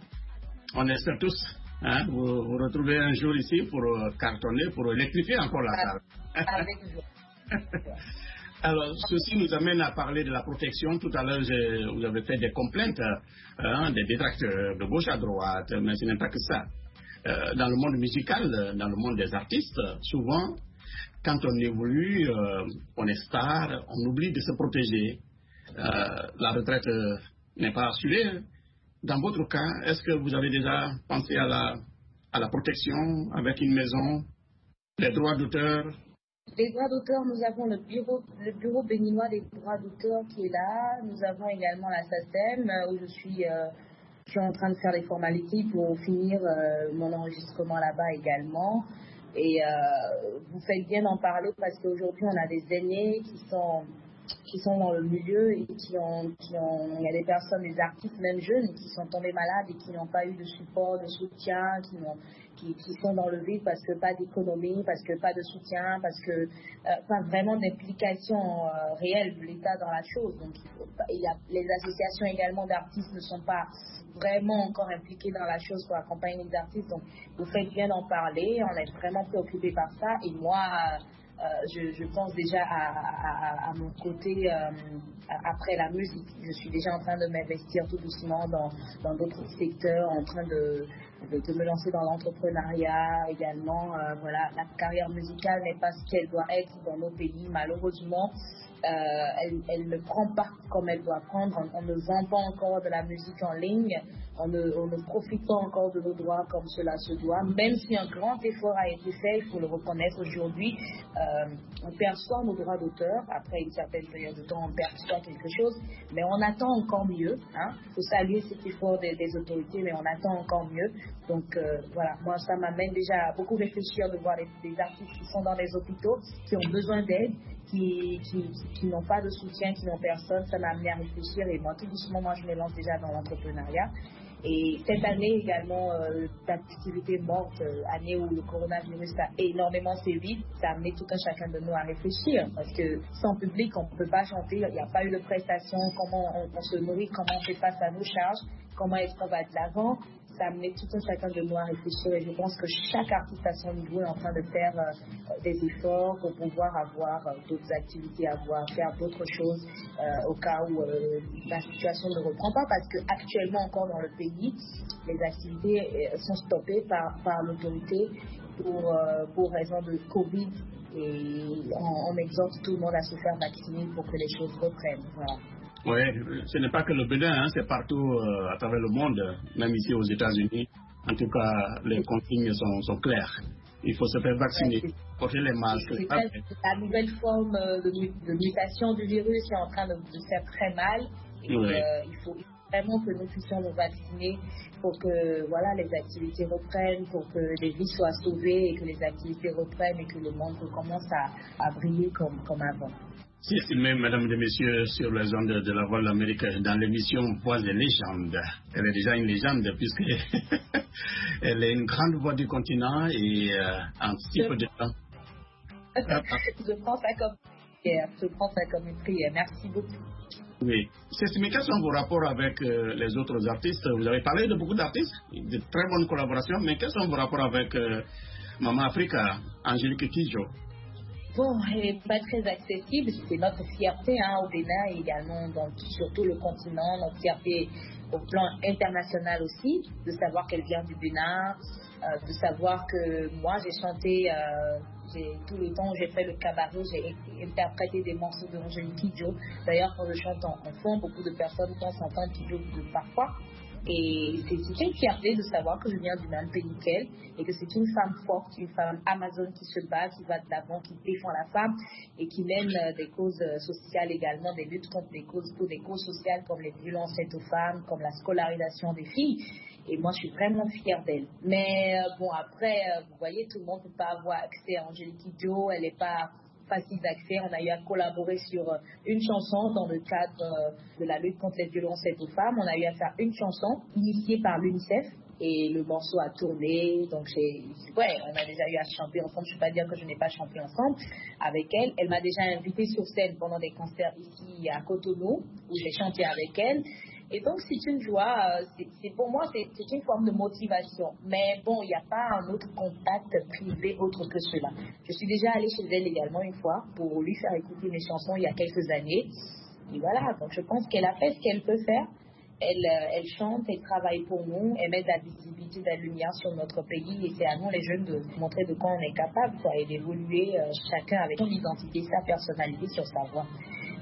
On espère tous. Hein, vous vous retrouvez un jour ici pour euh, cartonner, pour électrifier encore la salle. Avec joie. Alors, ceci nous amène à parler de la protection. Tout à l'heure, j'ai, vous avez fait des complaintes, hein, des détracteurs de gauche à droite, mais ce n'est pas que ça. Euh, dans le monde musical, dans le monde des artistes, souvent, quand on évolue, euh, on est star, on oublie de se protéger. Euh, la retraite euh, n'est pas assurée. Dans votre cas, est-ce que vous avez déjà pensé à la, à la protection avec une maison, les droits d'auteur? Les droits d'auteur, nous avons le bureau, le bureau béninois des droits d'auteur qui est là. Nous avons également la S A C E M où je suis, euh, je suis en train de faire les formalités pour finir euh, mon enregistrement là-bas également. Et euh, vous faites bien d'en parler parce qu'aujourd'hui on a des aînés qui sont qui sont dans le milieu et qui ont, qui ont, il y a des personnes, des artistes même jeunes qui sont tombés malades et qui n'ont pas eu de support, de soutien, qui, n'ont, qui, qui sont dans le vide parce que pas d'économie, parce que pas de soutien, parce que euh, pas vraiment d'implication euh, réelle de l'État dans la chose. Donc il faut, il y a, les associations également d'artistes ne sont pas vraiment encore impliquées dans la chose pour accompagner les artistes. Donc vous faites bien d'en parler, on est vraiment préoccupés par ça et moi Euh, je, je pense déjà à, à, à mon côté euh, après la musique. Je suis déjà en train de m'investir tout doucement dans, dans d'autres secteurs, en train de, de, de me lancer dans l'entrepreneuriat également. Euh, voilà, la carrière musicale n'est pas ce qu'elle doit être dans nos pays, malheureusement. Euh, elle, elle ne prend pas comme elle doit prendre. On, on ne vend pas encore de la musique en ligne. On ne, on ne profite pas encore de nos droits comme cela se doit. Même si un grand effort a été fait, il faut le reconnaître aujourd'hui, euh, on perçoit nos droits d'auteur. Après une certaine période de temps, on perçoit quelque chose. Mais on attend encore mieux. Hein. Il faut saluer cet effort des, des autorités, mais on attend encore mieux. Donc euh, voilà, moi ça m'amène déjà à beaucoup réfléchir de voir les, des artistes qui sont dans les hôpitaux, qui ont besoin d'aide, qui, qui, qui n'ont pas de soutien, qui n'ont personne. Ça m'a amené à réfléchir et moi tout doucement, moi je me lance déjà dans l'entrepreneuriat. Et cette année également, euh, d'activité morte, euh, année où le coronavirus a énormément sévi, ça a amené tout un chacun de nous à réfléchir. Parce que sans public, on ne peut pas chanter, il n'y a pas eu de prestation, comment on, on se nourrit, comment on fait face à nos charges, comment est-ce qu'on va de l'avant. Ça a amené tout un chacun de nous à réfléchir et je pense que chaque artiste à son niveau est en train de faire euh, des efforts pour pouvoir avoir euh, d'autres activités, avoir, faire d'autres choses euh, au cas où euh, la situation ne reprend pas parce qu'actuellement encore dans le pays, les activités euh, sont stoppées par, par l'autorité pour, euh, pour raison de Covid et on, on exhorte tout le monde à se faire vacciner pour que les choses reprennent. Voilà. Oui, ce n'est pas que le Bénin, hein, c'est partout euh, à travers le monde, même ici aux États-Unis. En tout cas, les consignes sont, sont claires. Il faut se faire vacciner, ouais, porter les masques. C'est très, la nouvelle forme de, de mutation du virus est en train de, de faire très mal. Et oui. euh, il faut vraiment que nous puissions nous vacciner pour que voilà, les activités reprennent, pour que les vies soient sauvées et que les activités reprennent et que le monde recommence à, à briller comme, comme avant. Si, même, mesdames et messieurs, sur les ondes de, de la Voix de l'Amérique, dans l'émission Voix des légendes. Elle est déjà une légende, puisque elle est une grande voix du continent et euh, en si peu de temps. Je prends ça comme une prière. Je prends ça comme une prière. Merci beaucoup. Oui. Mais quels sont vos rapports avec euh, les autres artistes? Vous avez parlé de beaucoup d'artistes, de très bonnes collaborations, mais quels sont vos rapports avec euh, Maman Africa, Angélique Kidjo? Bon, elle n'est pas très accessible, c'est notre fierté hein, au Bénin et également dans surtout le continent, notre fierté au plan international aussi, de savoir qu'elle vient du Bénin, euh, de savoir que moi j'ai chanté, euh, j'ai, tout le temps où j'ai fait le cabaret, j'ai interprété des morceaux de Angélique Kidjo. D'ailleurs, quand je chante en, en fond, beaucoup de personnes pensent entendre Kidjo parfois. Et c'est, c'est une fierté de savoir que je viens du même pays qu'elle et que c'est une femme forte, une femme amazone qui se bat, qui va de l'avant, qui défend la femme et qui mène euh, des causes euh, sociales également, des luttes contre des causes, pour des causes sociales comme les violences faites aux femmes, comme la scolarisation des filles. Et moi, je suis vraiment fière d'elle. Mais euh, bon, après, euh, vous voyez, tout le monde ne peut pas avoir accès à Angélique Kidjo, elle n'est pas facile d'accès. On a eu à collaborer sur une chanson dans le cadre de la lutte contre les violences faites aux femmes. On a eu à faire une chanson initiée par l'UNICEF et le morceau a tourné. Donc, j'ai, ouais, on a déjà eu à chanter ensemble. Je ne peux pas dire que je n'ai pas chanté ensemble avec elle. Elle m'a déjà invitée sur scène pendant des concerts ici à Cotonou où j'ai chanté avec elle. Et donc, c'est une joie, c'est, c'est, pour moi, c'est, c'est une forme de motivation. Mais bon, il n'y a pas un autre contact privé autre que cela. Je suis déjà allée chez elle également une fois pour lui faire écouter mes chansons il y a quelques années. Et voilà, donc je pense qu'elle a fait ce qu'elle peut faire. Elle, elle chante, elle travaille pour nous, elle met de la visibilité, de la lumière sur notre pays. Et c'est à nous, les jeunes, de montrer de quoi on est capable, quoi, et d'évoluer euh, chacun avec son identité, sa personnalité, sur sa voix.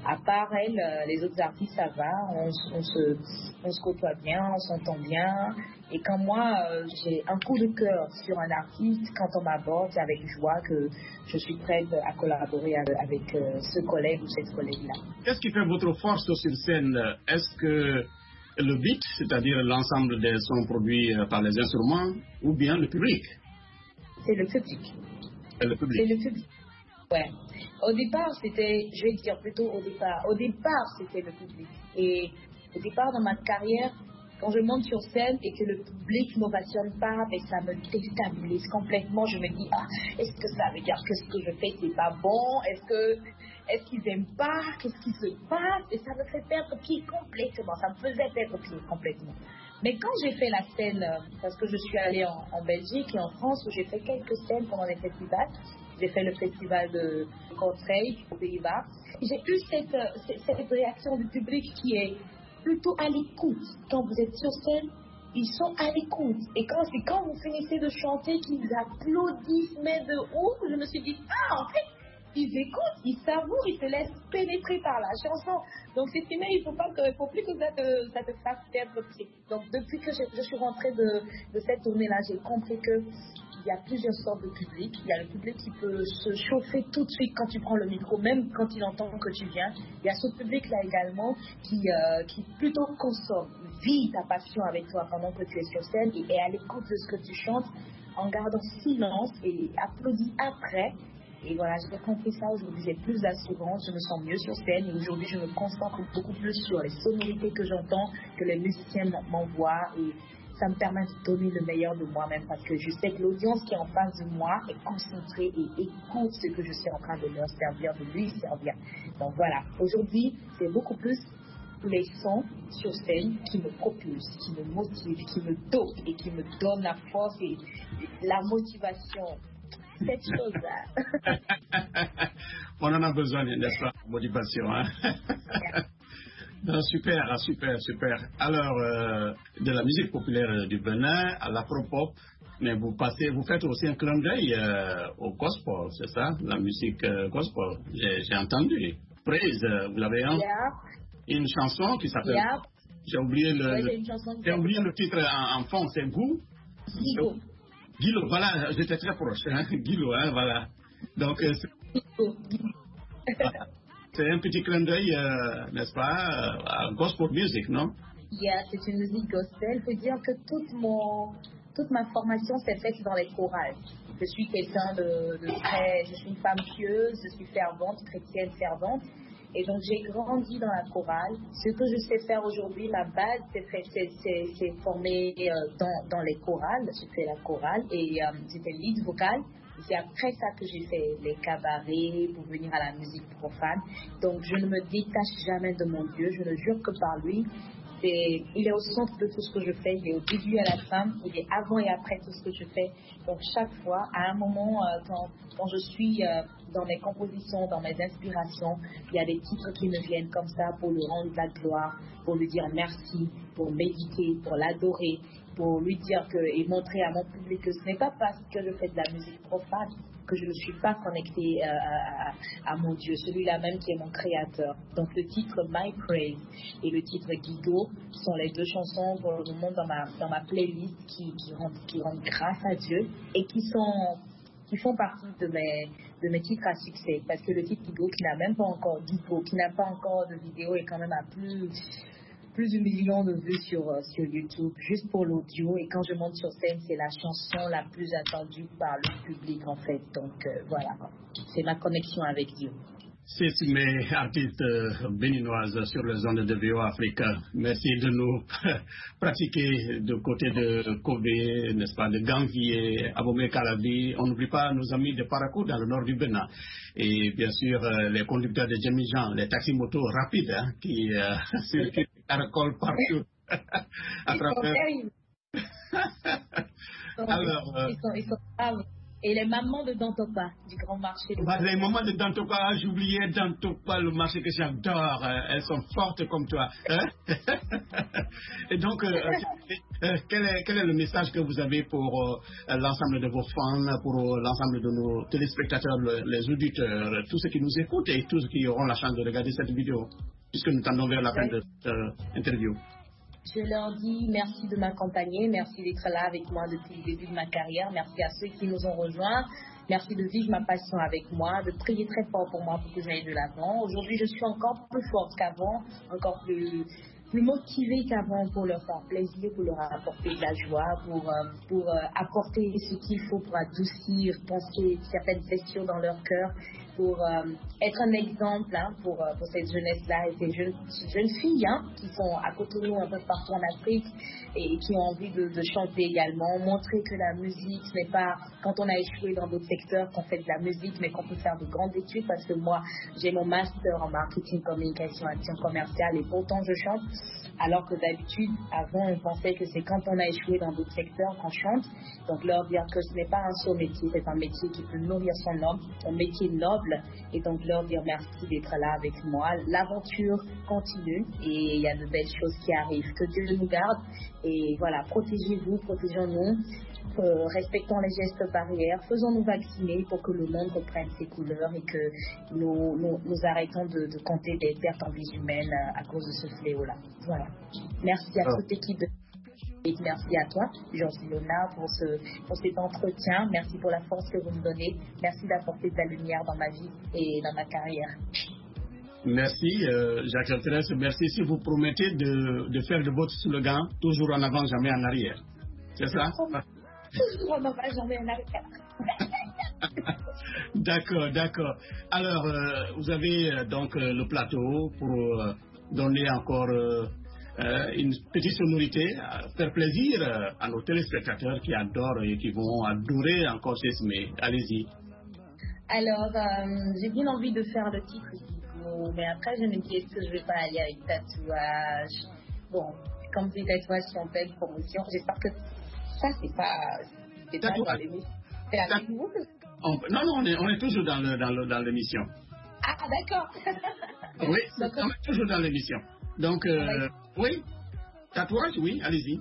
À part elle, euh, les autres artistes, ça va, on, on, se, on se côtoie bien, on s'entend bien. Et quand moi, euh, j'ai un coup de cœur sur un artiste, quand on m'aborde, c'est avec joie que je suis prête à collaborer avec, avec euh, ce collègue ou cette collègue-là. Qu'est-ce qui fait votre force sur scène? Est-ce que le beat, c'est-à-dire l'ensemble des sons produits par les instruments, ou bien le public? C'est le public. Et le public. C'est le public. Ouais. Au départ, c'était, je vais dire plutôt au départ, au départ, c'était le public. Et au départ, dans ma carrière, quand je monte sur scène et que le public ne m'ovationne pas, mais ça me déstabilise complètement. Je me dis, ah, est-ce que ça veut dire que ce que je fais, c'est pas bon? Est-ce que, est-ce qu'ils aiment pas? Qu'est-ce qui se passe? Et ça me fait perdre pied complètement. Ça me faisait perdre pied complètement. Mais quand j'ai fait la scène, parce que je suis allée en, en Belgique et en France, où j'ai fait quelques scènes pendant les festivals, j'ai fait le festival de Kortrijk aux Pays-Bas, j'ai eu cette, cette, cette réaction du public qui est plutôt à l'écoute. Quand vous êtes sur scène, ils sont à l'écoute. Et quand c'est quand vous finissez de chanter qu'ils applaudissent, mais de ouf, je me suis dit, ah, en fait, ils écoutent, ils savourent, ils se laissent pénétrer par la chanson. Donc, c'est mais il ne faut, pas que, faut plus que ça te, ça te fasse perdre pied. Donc, depuis que je, je suis rentrée de, de cette tournée-là, j'ai compris que il y a plusieurs sortes de public. Il y a le public qui peut se chauffer tout de suite quand tu prends le micro, même quand il entend que tu viens. Il y a ce public-là également qui, euh, qui plutôt consomme, vit ta passion avec toi pendant que tu es sur scène et est à l'écoute de ce que tu chantes en gardant silence et applaudit après. Et voilà, j'ai compris ça. Aujourd'hui, j'ai plus d'assurance, je me sens mieux sur scène et aujourd'hui, je me concentre beaucoup plus sur les sonorités que j'entends, que les musiciens m'envoient et ça me permet de donner le meilleur de moi-même parce que je sais que l'audience qui est en face de moi est concentrée et écoute ce que je suis en train de leur servir, de lui servir. Donc voilà, aujourd'hui, c'est beaucoup plus les sons sur scène qui me propulsent, qui me motivent, qui me dopent et qui me donnent la force et la motivation. Cette chose-là. On en a besoin, n'est-ce pas? Motivation, hein? Non, super, super, super. Alors, euh, de la musique populaire du Bénin à l'afro-pop, mais vous passez, vous faites aussi un clin d'œil euh, au gospel, c'est ça? La musique euh, gospel, j'ai, j'ai entendu. Praise, euh, vous l'avez un? Yeah. Une chanson qui s'appelle... Yeah. J'ai oublié le, ouais, le j'ai, j'ai oublié le titre en, en fond, c'est Gou? Guido. Guilo, voilà, j'étais très proche, hein? Guilo, hein, voilà. Donc, euh, c'est... C'est un petit clin d'œil, euh, n'est-ce pas, à gospel music, non? Yeah, c'est une musique gospel. Il faut dire que toute, mon, toute ma formation s'est faite dans les chorales. Je suis quelqu'un de, de très... Je suis une femme pieuse, je suis fervente, chrétienne fervente. Et donc, j'ai grandi dans la chorale. Ce que je sais faire aujourd'hui, ma base, c'est, fait, c'est, c'est, c'est formé euh, dans, dans les chorales. J'ai fait la chorale et euh, j'étais lead vocale. C'est après ça que j'ai fait les cabarets pour venir à la musique profane. Donc, je ne me détache jamais de mon Dieu. Je ne jure que par lui. C'est, il est au centre de tout ce que je fais. Il est au début et à la fin. Il est avant et après tout ce que je fais. Donc, chaque fois, à un moment, euh, quand, quand je suis euh, dans mes compositions, dans mes inspirations, il y a des titres qui me viennent comme ça pour lui rendre la gloire, pour lui dire merci, pour méditer, pour l'adorer, pour lui dire que, et montrer à mon public que ce n'est pas parce que je fais de la musique profane que je ne suis pas connectée euh, à, à, à mon Dieu, celui-là même qui est mon créateur. Donc le titre My Praise et le titre Guido sont les deux chansons pour le moment dans ma, dans ma playlist qui, qui, rendent, qui rendent grâce à Dieu et qui sont... qui font partie de mes, de mes titres à succès. Parce que le titre Guido, qui n'a même pas encore Guido, qui n'a pas encore de vidéo, est quand même à plus, plus d'un million de vues sur, euh, sur YouTube, juste pour l'audio. Et quand je monte sur scène, c'est la chanson la plus attendue par le public, en fait. Donc, euh, voilà. C'est ma connexion avec Dieu. C'est mes artistes béninoises sur les ondes de V O A Afrique. Merci de nous pratiquer de côté de Kobe, n'est-ce pas, de Ganvier, Abomey Calavi. On n'oublie pas nos amis de Parakou dans le nord du Bénin. Et bien sûr, les conducteurs de Djemijan, les taxis-motos rapides hein, qui euh, circulent caracolent partout. à Ils travers... sont terribles. Alors, euh... ils, sont, ils sont braves. Et les mamans de Dantopa, du grand marché. De bah, les mamans de Dantopa, j'oubliais Dantopa, le marché que j'adore. Elles sont fortes comme toi. Hein? Et donc, euh, euh, quel, est, quel est le message que vous avez pour euh, l'ensemble de vos fans, pour euh, l'ensemble de nos téléspectateurs, le, les auditeurs, tous ceux qui nous écoutent et tous ceux qui auront la chance de regarder cette vidéo, puisque nous tendons vers la fin de cette euh, interview? Je leur dis merci de m'accompagner, merci d'être là avec moi depuis le début de ma carrière, merci à ceux qui nous ont rejoints, merci de vivre ma passion avec moi, de prier très fort pour moi pour que j'aille de l'avant. Aujourd'hui, je suis encore plus forte qu'avant, encore plus, plus motivée qu'avant pour leur faire plaisir, pour leur apporter de la joie, pour, euh, pour euh, apporter ce qu'il faut pour adoucir, penser certaines blessures dans leur cœur, pour euh, être un exemple hein, pour, euh, pour cette jeunesse-là et ces jeunes, ces jeunes filles hein, qui sont à côté de nous un peu partout en Afrique et qui ont envie de, de chanter également, montrer que la musique, ce n'est pas quand on a échoué dans d'autres secteurs qu'on fait de la musique, mais qu'on peut faire de grandes études, parce que moi, j'ai mon master en marketing, communication, action commerciale et pourtant je chante, alors que d'habitude, avant, on pensait que c'est quand on a échoué dans d'autres secteurs qu'on chante. Donc leur dire que ce n'est pas un seul métier, c'est un métier qui peut nourrir son homme, un métier noble, et donc leur dire merci d'être là avec moi. L'aventure continue et il y a de belles choses qui arrivent. Que Dieu nous garde et voilà, protégez-vous, protégeons-nous, euh, respectons les gestes barrières, faisons-nous vacciner pour que le monde reprenne ses couleurs et que nous, nous, nous arrêtons de, de compter des pertes en vie humaine à, à cause de ce fléau-là. Voilà. Merci à oh. toute l'équipe de... Et merci à toi, Georges Léonard, pour, ce, pour cet entretien. Merci pour la force que vous me donnez. Merci d'apporter de la lumière dans ma vie et dans ma carrière. Merci, euh, Jacques Thérèse. Merci si vous promettez de, de faire de votre slogan toujours en avant, jamais en arrière. C'est ça? Toujours en avant, jamais en arrière. D'accord, d'accord. Alors, euh, vous avez euh, donc euh, le plateau pour euh, donner encore... Euh, Euh, une petite sonorité, à faire plaisir euh, à nos téléspectateurs qui adorent et qui vont adorer encore Sesame. Allez-y. Alors, euh, j'ai bien envie de faire le titre Zico, mais après je me dis est-ce que je vais pas aller avec tatouage. Bon, comme des tatouages sont belles promotion, j'espère que ça c'est pas, c'est pas dans l'émission. C'est avec vous que... on, Non, non, on est, on est toujours dans le, dans le, dans l'émission. Ah, d'accord. Oui, donc, on est toujours dans l'émission. Donc, euh, oui, tatouage, oui, allez-y.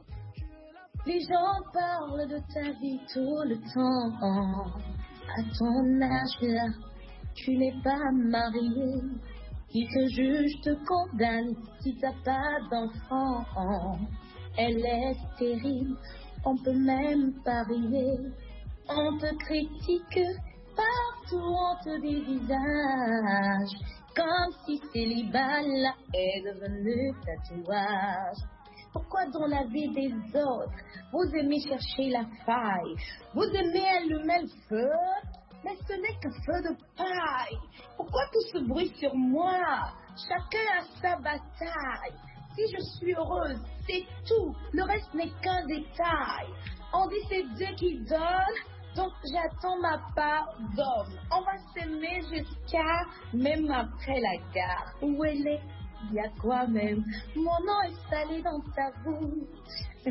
Les gens parlent de ta vie tout le temps. À ton âge, tu n'es pas marié. Qui te juge te condamne si t'as pas d'enfant. Elle est stérile, on peut même pas rire. On te critique, partout on te dévisage. Comme si célibat là est devenu tatouage. Pourquoi dans la vie des autres, vous aimez chercher la faille, vous aimez allumer le feu, mais ce n'est qu'un feu de paille. Pourquoi tout ce bruit sur moi? Chacun a sa bataille. Si je suis heureuse, c'est tout, le reste n'est qu'un détail. On dit c'est Dieu qui donne, donc j'attends ma part d'homme. On va s'aimer jusqu'à même après la gare. Où elle est? Il y a quoi même? Mon nom est salé dans ta bouche.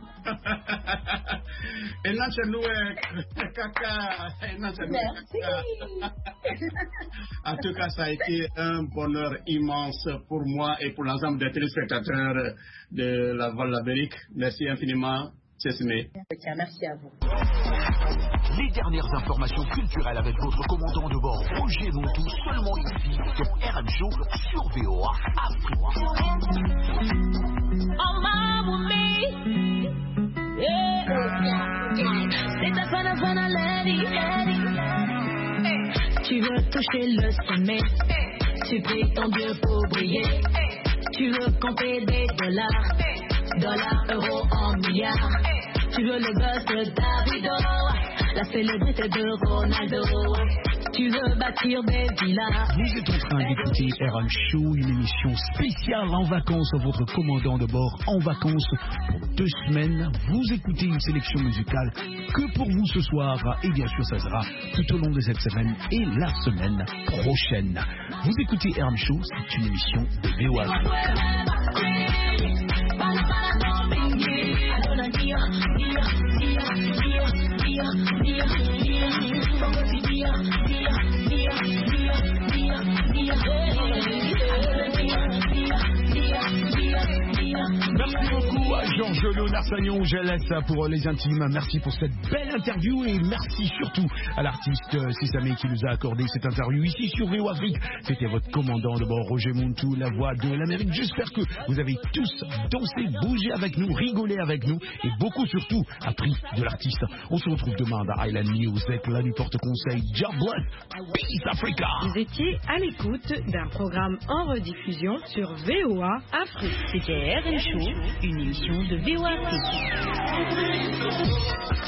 Et là, c'est nous, caca. Merci. En tout cas, ça a été un bonheur immense pour moi et pour l'ensemble des téléspectateurs de la Voix de l'Amérique. Merci infiniment, Sesame. Merci à vous. Les dernières informations culturelles avec votre commandant de bord, Roger Montou, seulement ici, sur R M Show, sur V O A Afrique. Oh, my woman, yeah. C'est ta fana fana lady, lady. Tu veux toucher le sommet, tu pries ton Dieu pour briller. Tu veux compter des dollars, dollars, euros en milliards. Tu veux le buzz de Davido, la célébrité de Ronaldo. Tu veux bâtir des villas. Vous êtes en train d'écouter R M Show, une émission spéciale en vacances. Votre commandant de bord en vacances pour deux semaines. Vous écoutez une sélection musicale que pour vous ce soir. Et bien sûr, ça sera tout au long de cette semaine et la semaine prochaine. Vous écoutez R M Show, c'est une émission de V O A. Dire, dire, dire, dire, dire, dire. Merci beaucoup à Georges Léonard Sagnon. Je laisse pour les intimes. Merci pour cette belle interview et merci surtout à l'artiste Sesame qui nous a accordé cette interview ici sur V O Afrique. C'était votre commandant de bord, Roger Montou, la voix de l'Amérique. J'espère que vous avez tous dansé, bougé avec nous, rigolé avec nous et beaucoup surtout appris de l'artiste. On se retrouve demain dans Island News avec la nuit porte conseil. Job bless. Peace Africa. Vous étiez à l'écoute d'un programme en rediffusion sur V O A Afrique. C'était R M Show, une émission de V O A Afrique.